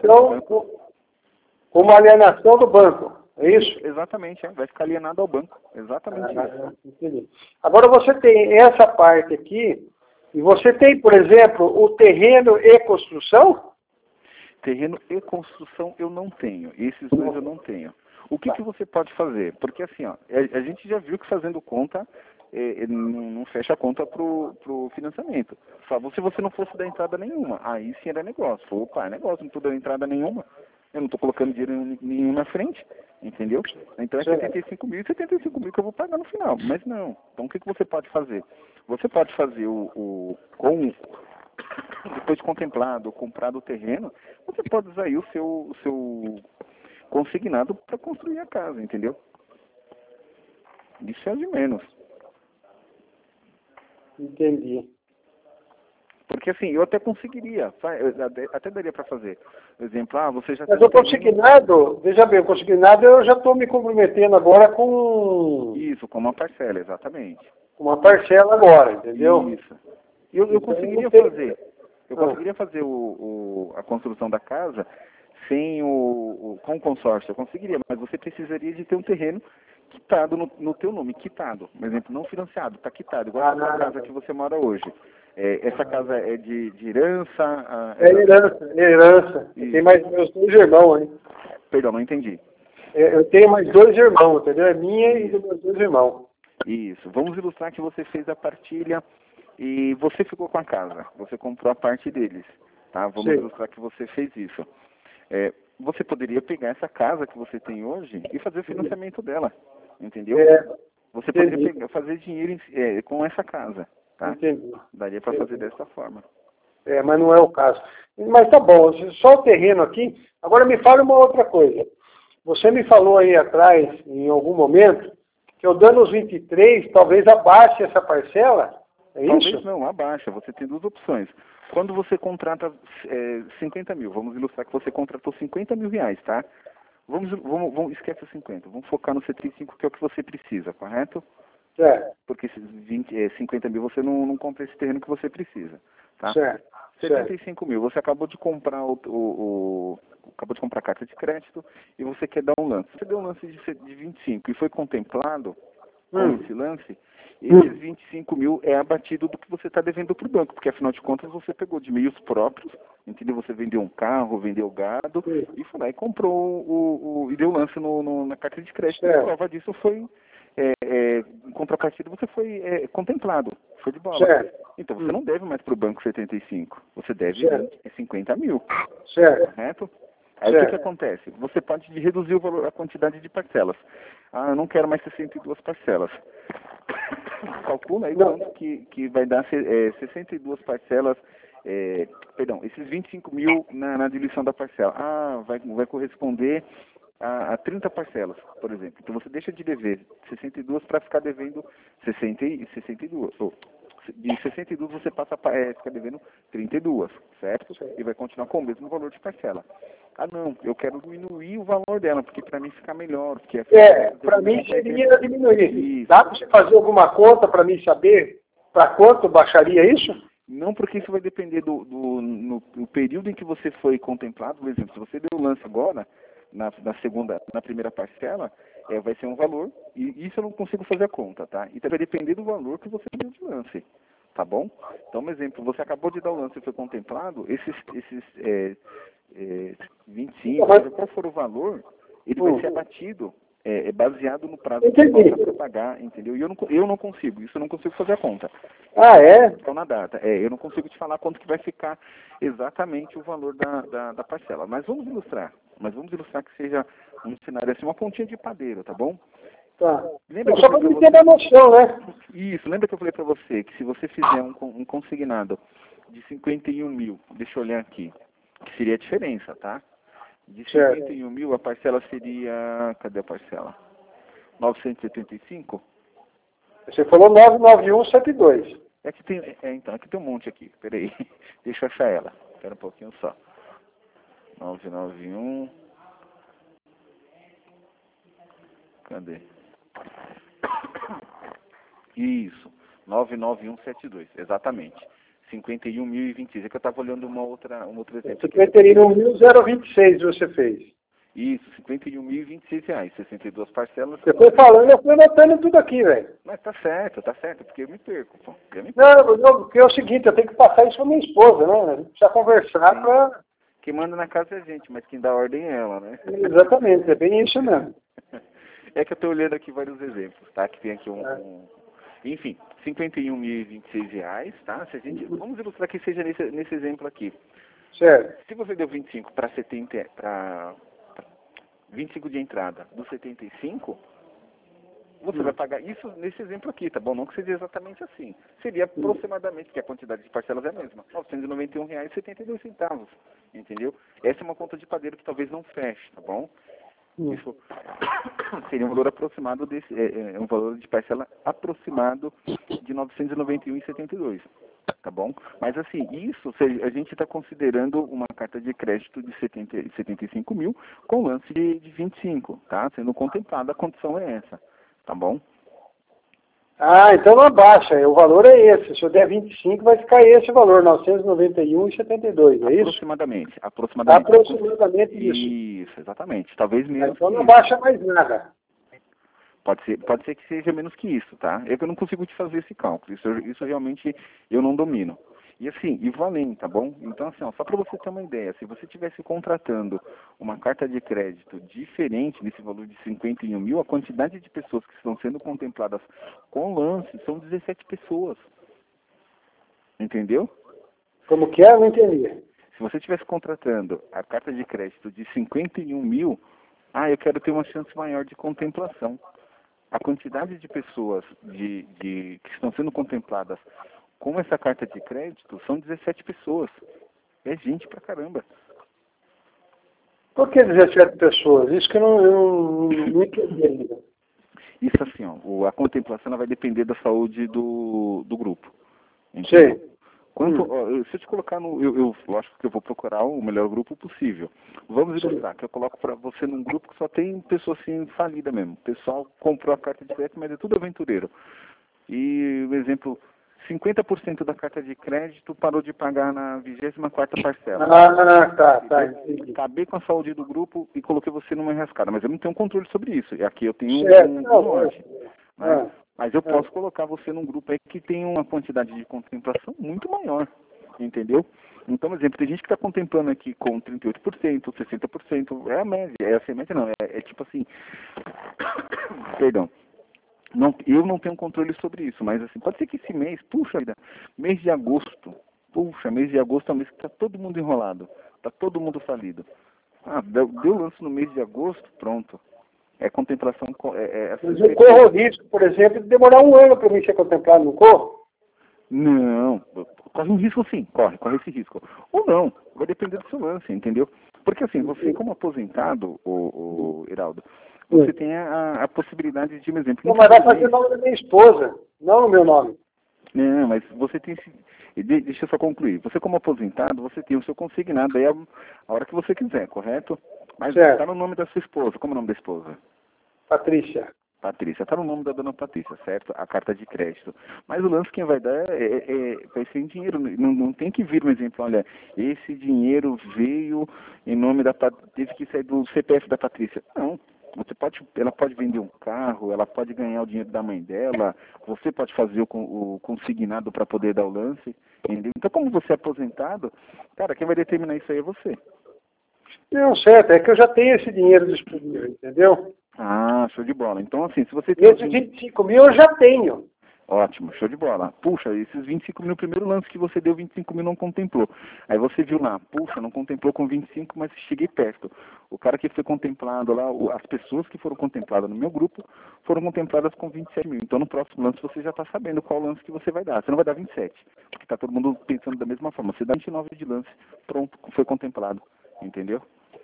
alienação do banco, é isso? Exatamente, vai ficar alienado ao banco. Exatamente isso. Entendi. Agora você tem essa parte aqui, e você tem, por exemplo, o terreno e construção? terreno e construção eu não tenho. Esses dois eu não tenho. O que você pode fazer? Porque assim, ó, a gente já viu que fazendo conta, não fecha a conta pro financiamento. Só se você não fosse dar entrada nenhuma. Aí sim era negócio. Opa, é negócio, não estou dando entrada nenhuma. Eu não estou colocando dinheiro nenhum na frente. Entendeu? Então é 75 mil e 75 mil que eu vou pagar no final. Mas não. Então o que você pode fazer? Você pode fazer depois de contemplado, comprado o terreno, você pode usar aí o seu consignado para construir a casa, entendeu? Isso é de menos. Entendi. Porque assim, eu até conseguiria, até daria para fazer. Por exemplo, você já... Mas o consignado, veja bem, o consignado eu já estou me comprometendo agora com... Isso, com uma parcela, exatamente. Uma parcela agora, entendeu? Isso. Eu conseguiria fazer. Eu conseguiria fazer a construção da casa sem com o consórcio. Eu conseguiria, mas você precisaria de ter um terreno quitado no teu nome, quitado. Por exemplo, não financiado, está quitado, igual a casa que você mora hoje. Essa casa é de herança? Herança. Tem mais meus 2 irmãos, hein? Perdão, não entendi. Eu tenho mais 2 irmãos, entendeu? É minha e dos meus 2 irmãos. Isso. Vamos ilustrar que você fez a partilha e você ficou com a casa. Você comprou a parte deles. Tá? Vamos ilustrar que você fez isso. Você poderia pegar essa casa que você tem hoje e fazer o financiamento dela. Entendeu? Você poderia fazer dinheiro com essa casa. Tá? Entendi. Daria para fazer dessa forma. Mas não é o caso. Mas tá bom, só o terreno aqui. Agora me fala uma outra coisa. Você me falou aí atrás, em algum momento, que eu dando os 23, talvez abaixe essa parcela? É isso? Talvez não, abaixa. Você tem 2 opções. Quando você contrata 50 mil, vamos ilustrar que você contratou 50 mil reais, tá? Esquece os 50. Vamos focar no 75, que é o que você precisa, correto? Porque esses 50 mil você não compra esse terreno que você precisa, tá? 75 mil, você acabou de comprar acabou de comprar a carta de crédito e você quer dar um lance. Você deu um lance de 25 e foi contemplado com esse lance, esses 25 mil é abatido do que você está devendo para o banco, porque afinal de contas você pegou de meios próprios, entendeu? Você vendeu um carro, vendeu gado e foi lá e comprou e deu lance na carta de crédito. E a prova disso foi em contrapartida você foi contemplado, foi de bola. Então você não deve mais para o banco 75, você deve 50 mil, correto? Aí o que acontece? Você pode reduzir o valor, a quantidade de parcelas. Eu não quero mais 62 parcelas. Calcula aí quanto que vai dar 62 parcelas, esses 25 mil na diluição da parcela. Vai corresponder a 30 parcelas, por exemplo. Então você deixa de dever 62 para ficar devendo 62. De 62 você passa a ficar devendo 32, certo? E vai continuar com o mesmo valor de parcela. Não, eu quero diminuir o valor dela, porque para mim fica melhor. Para mim seria diminuir. Dá para você fazer alguma conta para mim saber para quanto baixaria isso? Não, porque isso vai depender no período em que você foi contemplado. Por exemplo, se você deu o lance agora, na primeira parcela, vai ser um valor, e isso eu não consigo fazer a conta, tá? Então vai depender do valor que você deu de lance, tá bom? Então, um exemplo, você acabou de dar o lance e foi contemplado, esses 25, qual for o valor, ele vai ser abatido, baseado no prazo que você para pagar, entendeu? E eu não consigo, isso eu não consigo fazer a conta. Então, na data. Eu não consigo te falar quanto que vai ficar exatamente o valor da parcela. Mas vamos ilustrar que seja um cenário assim, uma pontinha de padeiro, tá bom? Tá. Só para me ter a noção, né? Isso, lembra que eu falei para você que se você fizer um consignado de 51 mil, deixa eu olhar aqui, que seria a diferença, tá? De 51 mil, a parcela seria... Cadê a parcela? 975? Você falou 99172. Aqui tem um monte aqui. Peraí, deixa eu achar ela. Espera um pouquinho só. 991. Cadê? Isso. 99172, exatamente. 51.026. É que eu estava olhando um outro exemplo. 51.026 você fez. Isso, 51.026 reais, 62 parcelas. Você foi falando, eu fui anotando tudo aqui, velho. Mas tá certo, porque eu me perco, pô. Não, porque é o seguinte, eu tenho que passar isso pra minha esposa, né? A gente precisa conversar pra... Quem manda na casa é a gente, mas quem dá ordem é ela, né? Exatamente, é bem isso mesmo. É que eu estou olhando aqui vários exemplos, tá? Que tem aqui enfim, R$ 51.026, tá? Se a gente, vamos ilustrar que seja nesse exemplo aqui. Certo. Se você deu 25 para 70, para 25 de entrada dos 75, você vai pagar isso nesse exemplo aqui, tá bom? Não que seja exatamente assim. Seria aproximadamente, porque a quantidade de parcelas é a mesma, R$ 991,72, entendeu? Essa é uma conta de padeiro que talvez não feche, tá bom? Isso seria um valor aproximado desse, um valor de parcela aproximado de R$ 991,72, tá bom? Mas assim, isso a gente está considerando uma carta de crédito de 75 mil com lance de 25, tá? Sendo contemplada, a condição é essa, tá bom? Ah, então não abaixa, o valor é esse. Se eu der 25, vai ficar esse valor, 991,72, é isso? Aproximadamente. Aproximadamente isso. Isso, exatamente. Talvez menos Então que não isso. abaixa mais nada. Pode ser que seja menos que isso, tá? É que eu não consigo te fazer esse cálculo. Isso realmente eu não domino. E assim, e vou além, tá bom? Então assim, ó, só para você ter uma ideia, se você estivesse contratando uma carta de crédito diferente nesse valor de 51 mil, a quantidade de pessoas que estão sendo contempladas com lance são 17 pessoas. Entendeu? Como que é? Eu não entendi. Se você estivesse contratando a carta de crédito de 51 mil, eu quero ter uma chance maior de contemplação. A quantidade de pessoas que estão sendo contempladas com essa carta de crédito são 17 pessoas. É gente pra caramba. Por que 17 pessoas? Isso que eu não entendi ainda. Isso assim, ó, a contemplação ela vai depender da saúde do grupo. Entendeu? Sim. Se eu te colocar eu lógico que eu vou procurar o melhor grupo possível. Vamos ilustrar, que eu coloco para você num grupo que só tem pessoa assim falida mesmo. O pessoal comprou a carta de crédito, mas é tudo aventureiro. E o exemplo, 50% da carta de crédito parou de pagar na 24ª parcela. Tá, entendi. Acabei com a saúde do grupo e coloquei você numa enrascada, mas eu não tenho controle sobre isso. E aqui eu tenho um norte. Né? Mas eu posso colocar você num grupo aí que tem uma quantidade de contemplação muito maior, entendeu? Então, por exemplo, tem gente que está contemplando aqui com 38%, 60%, é a média, é assim, média não, é tipo assim, perdão, eu não tenho controle sobre isso, mas assim, pode ser que esse mês, puxa vida, mês de agosto é um mês que está todo mundo enrolado, está todo mundo falido. Deu lance no mês de agosto, pronto. É contemplação. Mas eu corro o risco, por exemplo, de demorar um ano para mim ser contemplado, não corro? Não, corre um risco sim, corre esse risco. Ou não, vai depender do seu lance, entendeu? Porque assim, você como aposentado, o Heraldo, você tem a possibilidade de um exemplo. Não, mas vai fazer o nome da minha esposa, não no meu nome. Não, mas você tem deixa eu só concluir. Você como aposentado, você tem o seu consignado aí a hora que você quiser, correto? Mas está no nome da sua esposa. Como é o nome da esposa? Patrícia. Patrícia, está no nome da dona Patrícia, certo? A carta de crédito. Mas o lance quem vai dar vai ser em dinheiro. Não tem que vir um exemplo, olha, esse dinheiro veio em nome da teve que sair do CPF da Patrícia. Não. Ela pode vender um carro, ela pode ganhar o dinheiro da mãe dela, você pode fazer o consignado para poder dar o lance, entendeu? Então, como você é aposentado, cara, quem vai determinar isso aí é você. Não, certo, é que eu já tenho esse dinheiro disponível, entendeu? Show de bola. Então, assim, se você tem... Esses 25 mil eu já tenho. Ótimo, show de bola. Puxa, esses 25 mil, no primeiro lance que você deu, 25 mil não contemplou. Aí você viu lá, puxa, não contemplou com 25, mas cheguei perto. O cara que foi contemplado lá, as pessoas que foram contempladas no meu grupo, foram contempladas com 27 mil. Então no próximo lance você já está sabendo qual lance que você vai dar. Você não vai dar 27, porque está todo mundo pensando da mesma forma. Você dá 29 de lance, pronto, foi contemplado. Entendeu?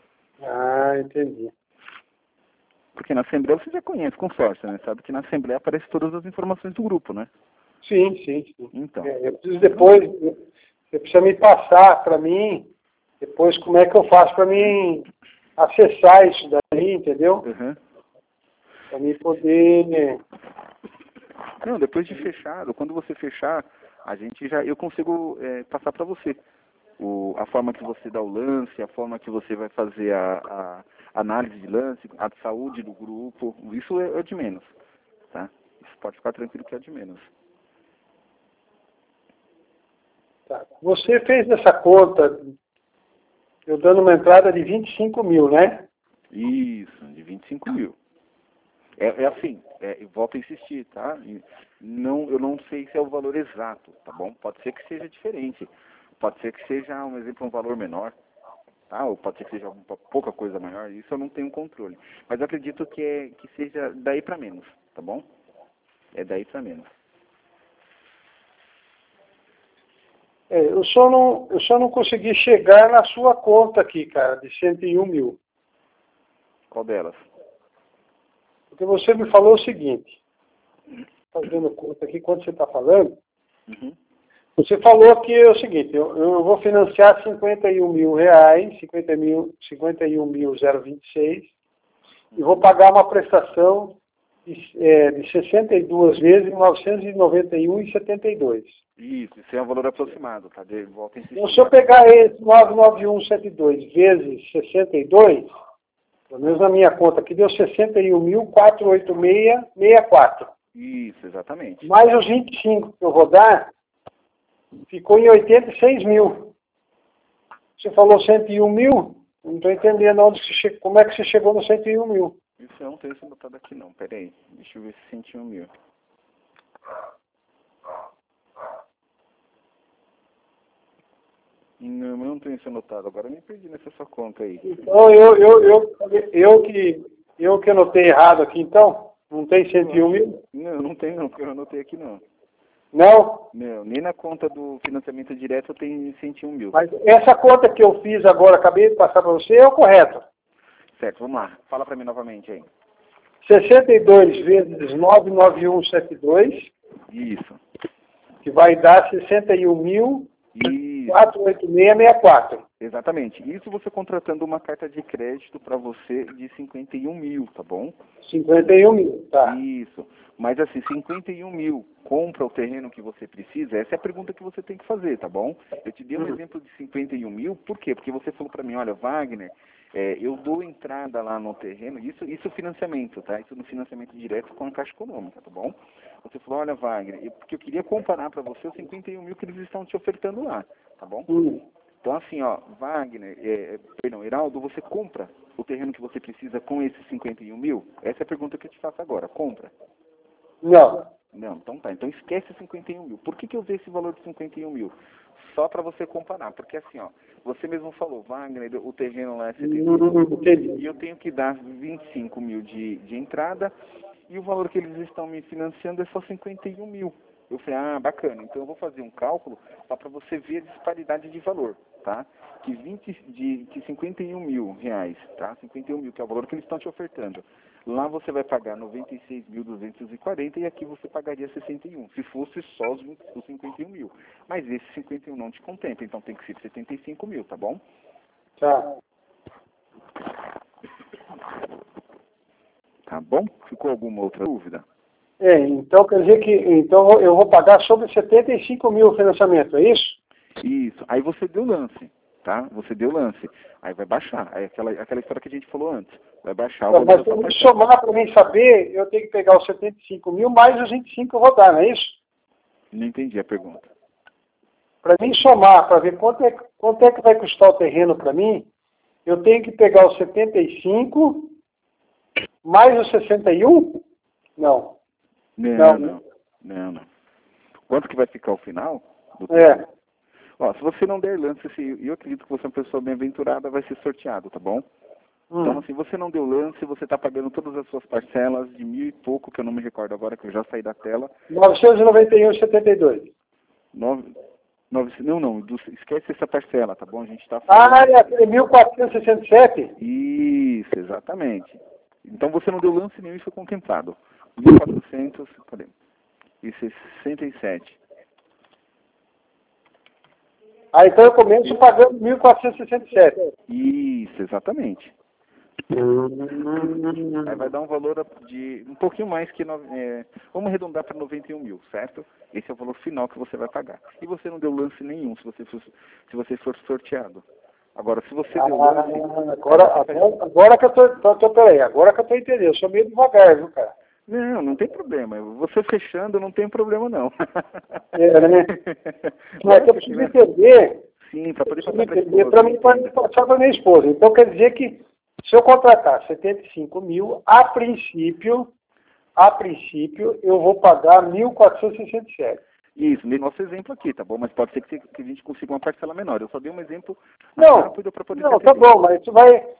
Entendi. Porque na Assembleia você já conhece consórcio, né? Sabe que na Assembleia aparecem todas as informações do grupo, né? Sim. Então. Eu preciso depois, você precisa me passar para mim, depois como é que eu faço para mim acessar isso daí, entendeu? Uhum. Para mim poder... Não, depois de fechado, quando você fechar, eu consigo passar para você a forma que você dá o lance, a forma que você vai fazer a análise de lance, a saúde do grupo, isso é de menos, tá? Isso pode ficar tranquilo que é de menos. Tá. Você fez essa conta eu dando uma entrada de 25 mil, né? Isso, de 25 mil. É assim, volto a insistir, tá? Não, eu não sei se é o valor exato, tá bom? Pode ser que seja diferente. Pode ser que seja, um exemplo, um valor menor, tá? Ou pode ser que seja pouca coisa maior, isso eu não tenho controle. Mas eu acredito que seja daí para menos, tá bom? É daí para menos. Eu só não consegui chegar na sua conta aqui, cara, de 101 mil. Qual delas? Porque você me falou o seguinte, fazendo conta aqui, quando você está falando, Uhum. você falou que é o seguinte, eu vou financiar 51 mil reais, 51.026, e vou pagar uma prestação de 62 vezes 991,72. Isso é um valor aproximado, tá? Volto a insistir. Então, se eu pegar esse 99172 vezes 62, pelo menos na minha conta aqui, deu 61.486,64. Isso, exatamente. Mais os 25 que eu vou dar, ficou em 86 mil. Você falou 101 mil? Não estou entendendo como é que você chegou no 101 mil. Isso eu não tenho isso anotado aqui não, peraí. Deixa eu ver se 101 mil. Não, eu não tenho isso anotado. Agora eu me perdi nessa sua conta aí. Então, eu que anotei errado aqui, então? Não tem 101 mil? Não, não tem não, porque eu anotei aqui não. Não? Não, nem na conta do financiamento direto tem 101 mil. Mas essa conta que eu fiz agora, acabei de passar para você, é o correto. Certo, vamos lá. Fala para mim novamente aí. 62 vezes 99172, Isso. que vai dar 61.486,64. Exatamente. Isso você contratando uma carta de crédito para você de 51 mil, tá bom? 51 mil, tá. Isso. Mas assim, 51 mil, compra o terreno que você precisa? Essa é a pergunta que você tem que fazer, tá bom? Eu te dei um exemplo de 51 mil, por quê? Porque você falou para mim, olha, Wagner, eu dou entrada lá no terreno, isso financiamento, tá? Isso no financiamento direto com a Caixa Econômica, tá bom? Você falou, olha, Wagner, porque eu queria comparar para você os 51 mil que eles estão te ofertando lá, tá bom? Então assim, ó, Wagner, Heraldo, você compra o terreno que você precisa com esses 51 mil? Essa é a pergunta que eu te faço agora, compra? Não. Não, então tá. Então esquece 51 mil. Por que eu usei esse valor de 51 mil? Só para você comparar. Porque assim, ó, você mesmo falou, Wagner, o terreno lá é 75 e eu tenho que dar 25 mil de entrada e o valor que eles estão me financiando é só 51 mil. Eu falei, bacana. Então eu vou fazer um cálculo só para você ver a disparidade de valor, tá? Que 51 mil reais, tá? 51 mil, que é o valor que eles estão te ofertando. Lá você vai pagar 96.240 e aqui você pagaria 61, se fosse só os 51 mil. Mas esse 51 não te contempla, então tem que ser 75 mil, tá bom? Tá. Tá bom? Ficou alguma outra dúvida? Então quer dizer que então eu vou pagar sobre 75 mil o financiamento, é isso? Isso. Aí você deu lance, tá? Você deu lance. Aí vai baixar. Aí aquela história que a gente falou antes. Vai baixar o valor. Mas para somar, para mim saber, eu tenho que pegar os 75 mil mais os 25 que eu vou dar, não é isso? Não entendi a pergunta. Para mim somar, para ver quanto é que vai custar o terreno para mim, eu tenho que pegar os 75 mais os 61? Não. Não. Quanto que vai ficar o final? Ó, se você não der lance, eu acredito que você é uma pessoa bem-aventurada, vai ser sorteado, tá bom? Então, assim, você não deu lance, você está pagando todas as suas parcelas de 1.000 e pouco, que eu não me recordo agora, que eu já saí da tela. 991,72. Não, esquece essa parcela, tá bom? A gente está falando... é 1.467? Isso, exatamente. Então, você não deu lance nenhum e foi contemplado. 1.467. Então eu começo pagando 1.467. Isso, exatamente. Aí vai dar um valor de um pouquinho mais que... vamos arredondar para 91 mil, certo? Esse é o valor final que você vai pagar. E você não deu lance nenhum se você for sorteado. Agora, se você deu lance... Agora que eu tô entendendo. Eu sou meio devagar, viu, cara? Não tem problema. Você fechando não tem problema, não. Né? Mas eu preciso entender Sim, para poder passar para a esposa. Para mim, pode passar para minha esposa. Então, quer dizer que se eu contratar 75 mil, a princípio, eu vou pagar 1.467. Isso, nesse nosso exemplo aqui, tá bom? Mas pode ser que a gente consiga uma parcela menor. Eu só dei um exemplo Não, rápido para poder não, tá bom, mas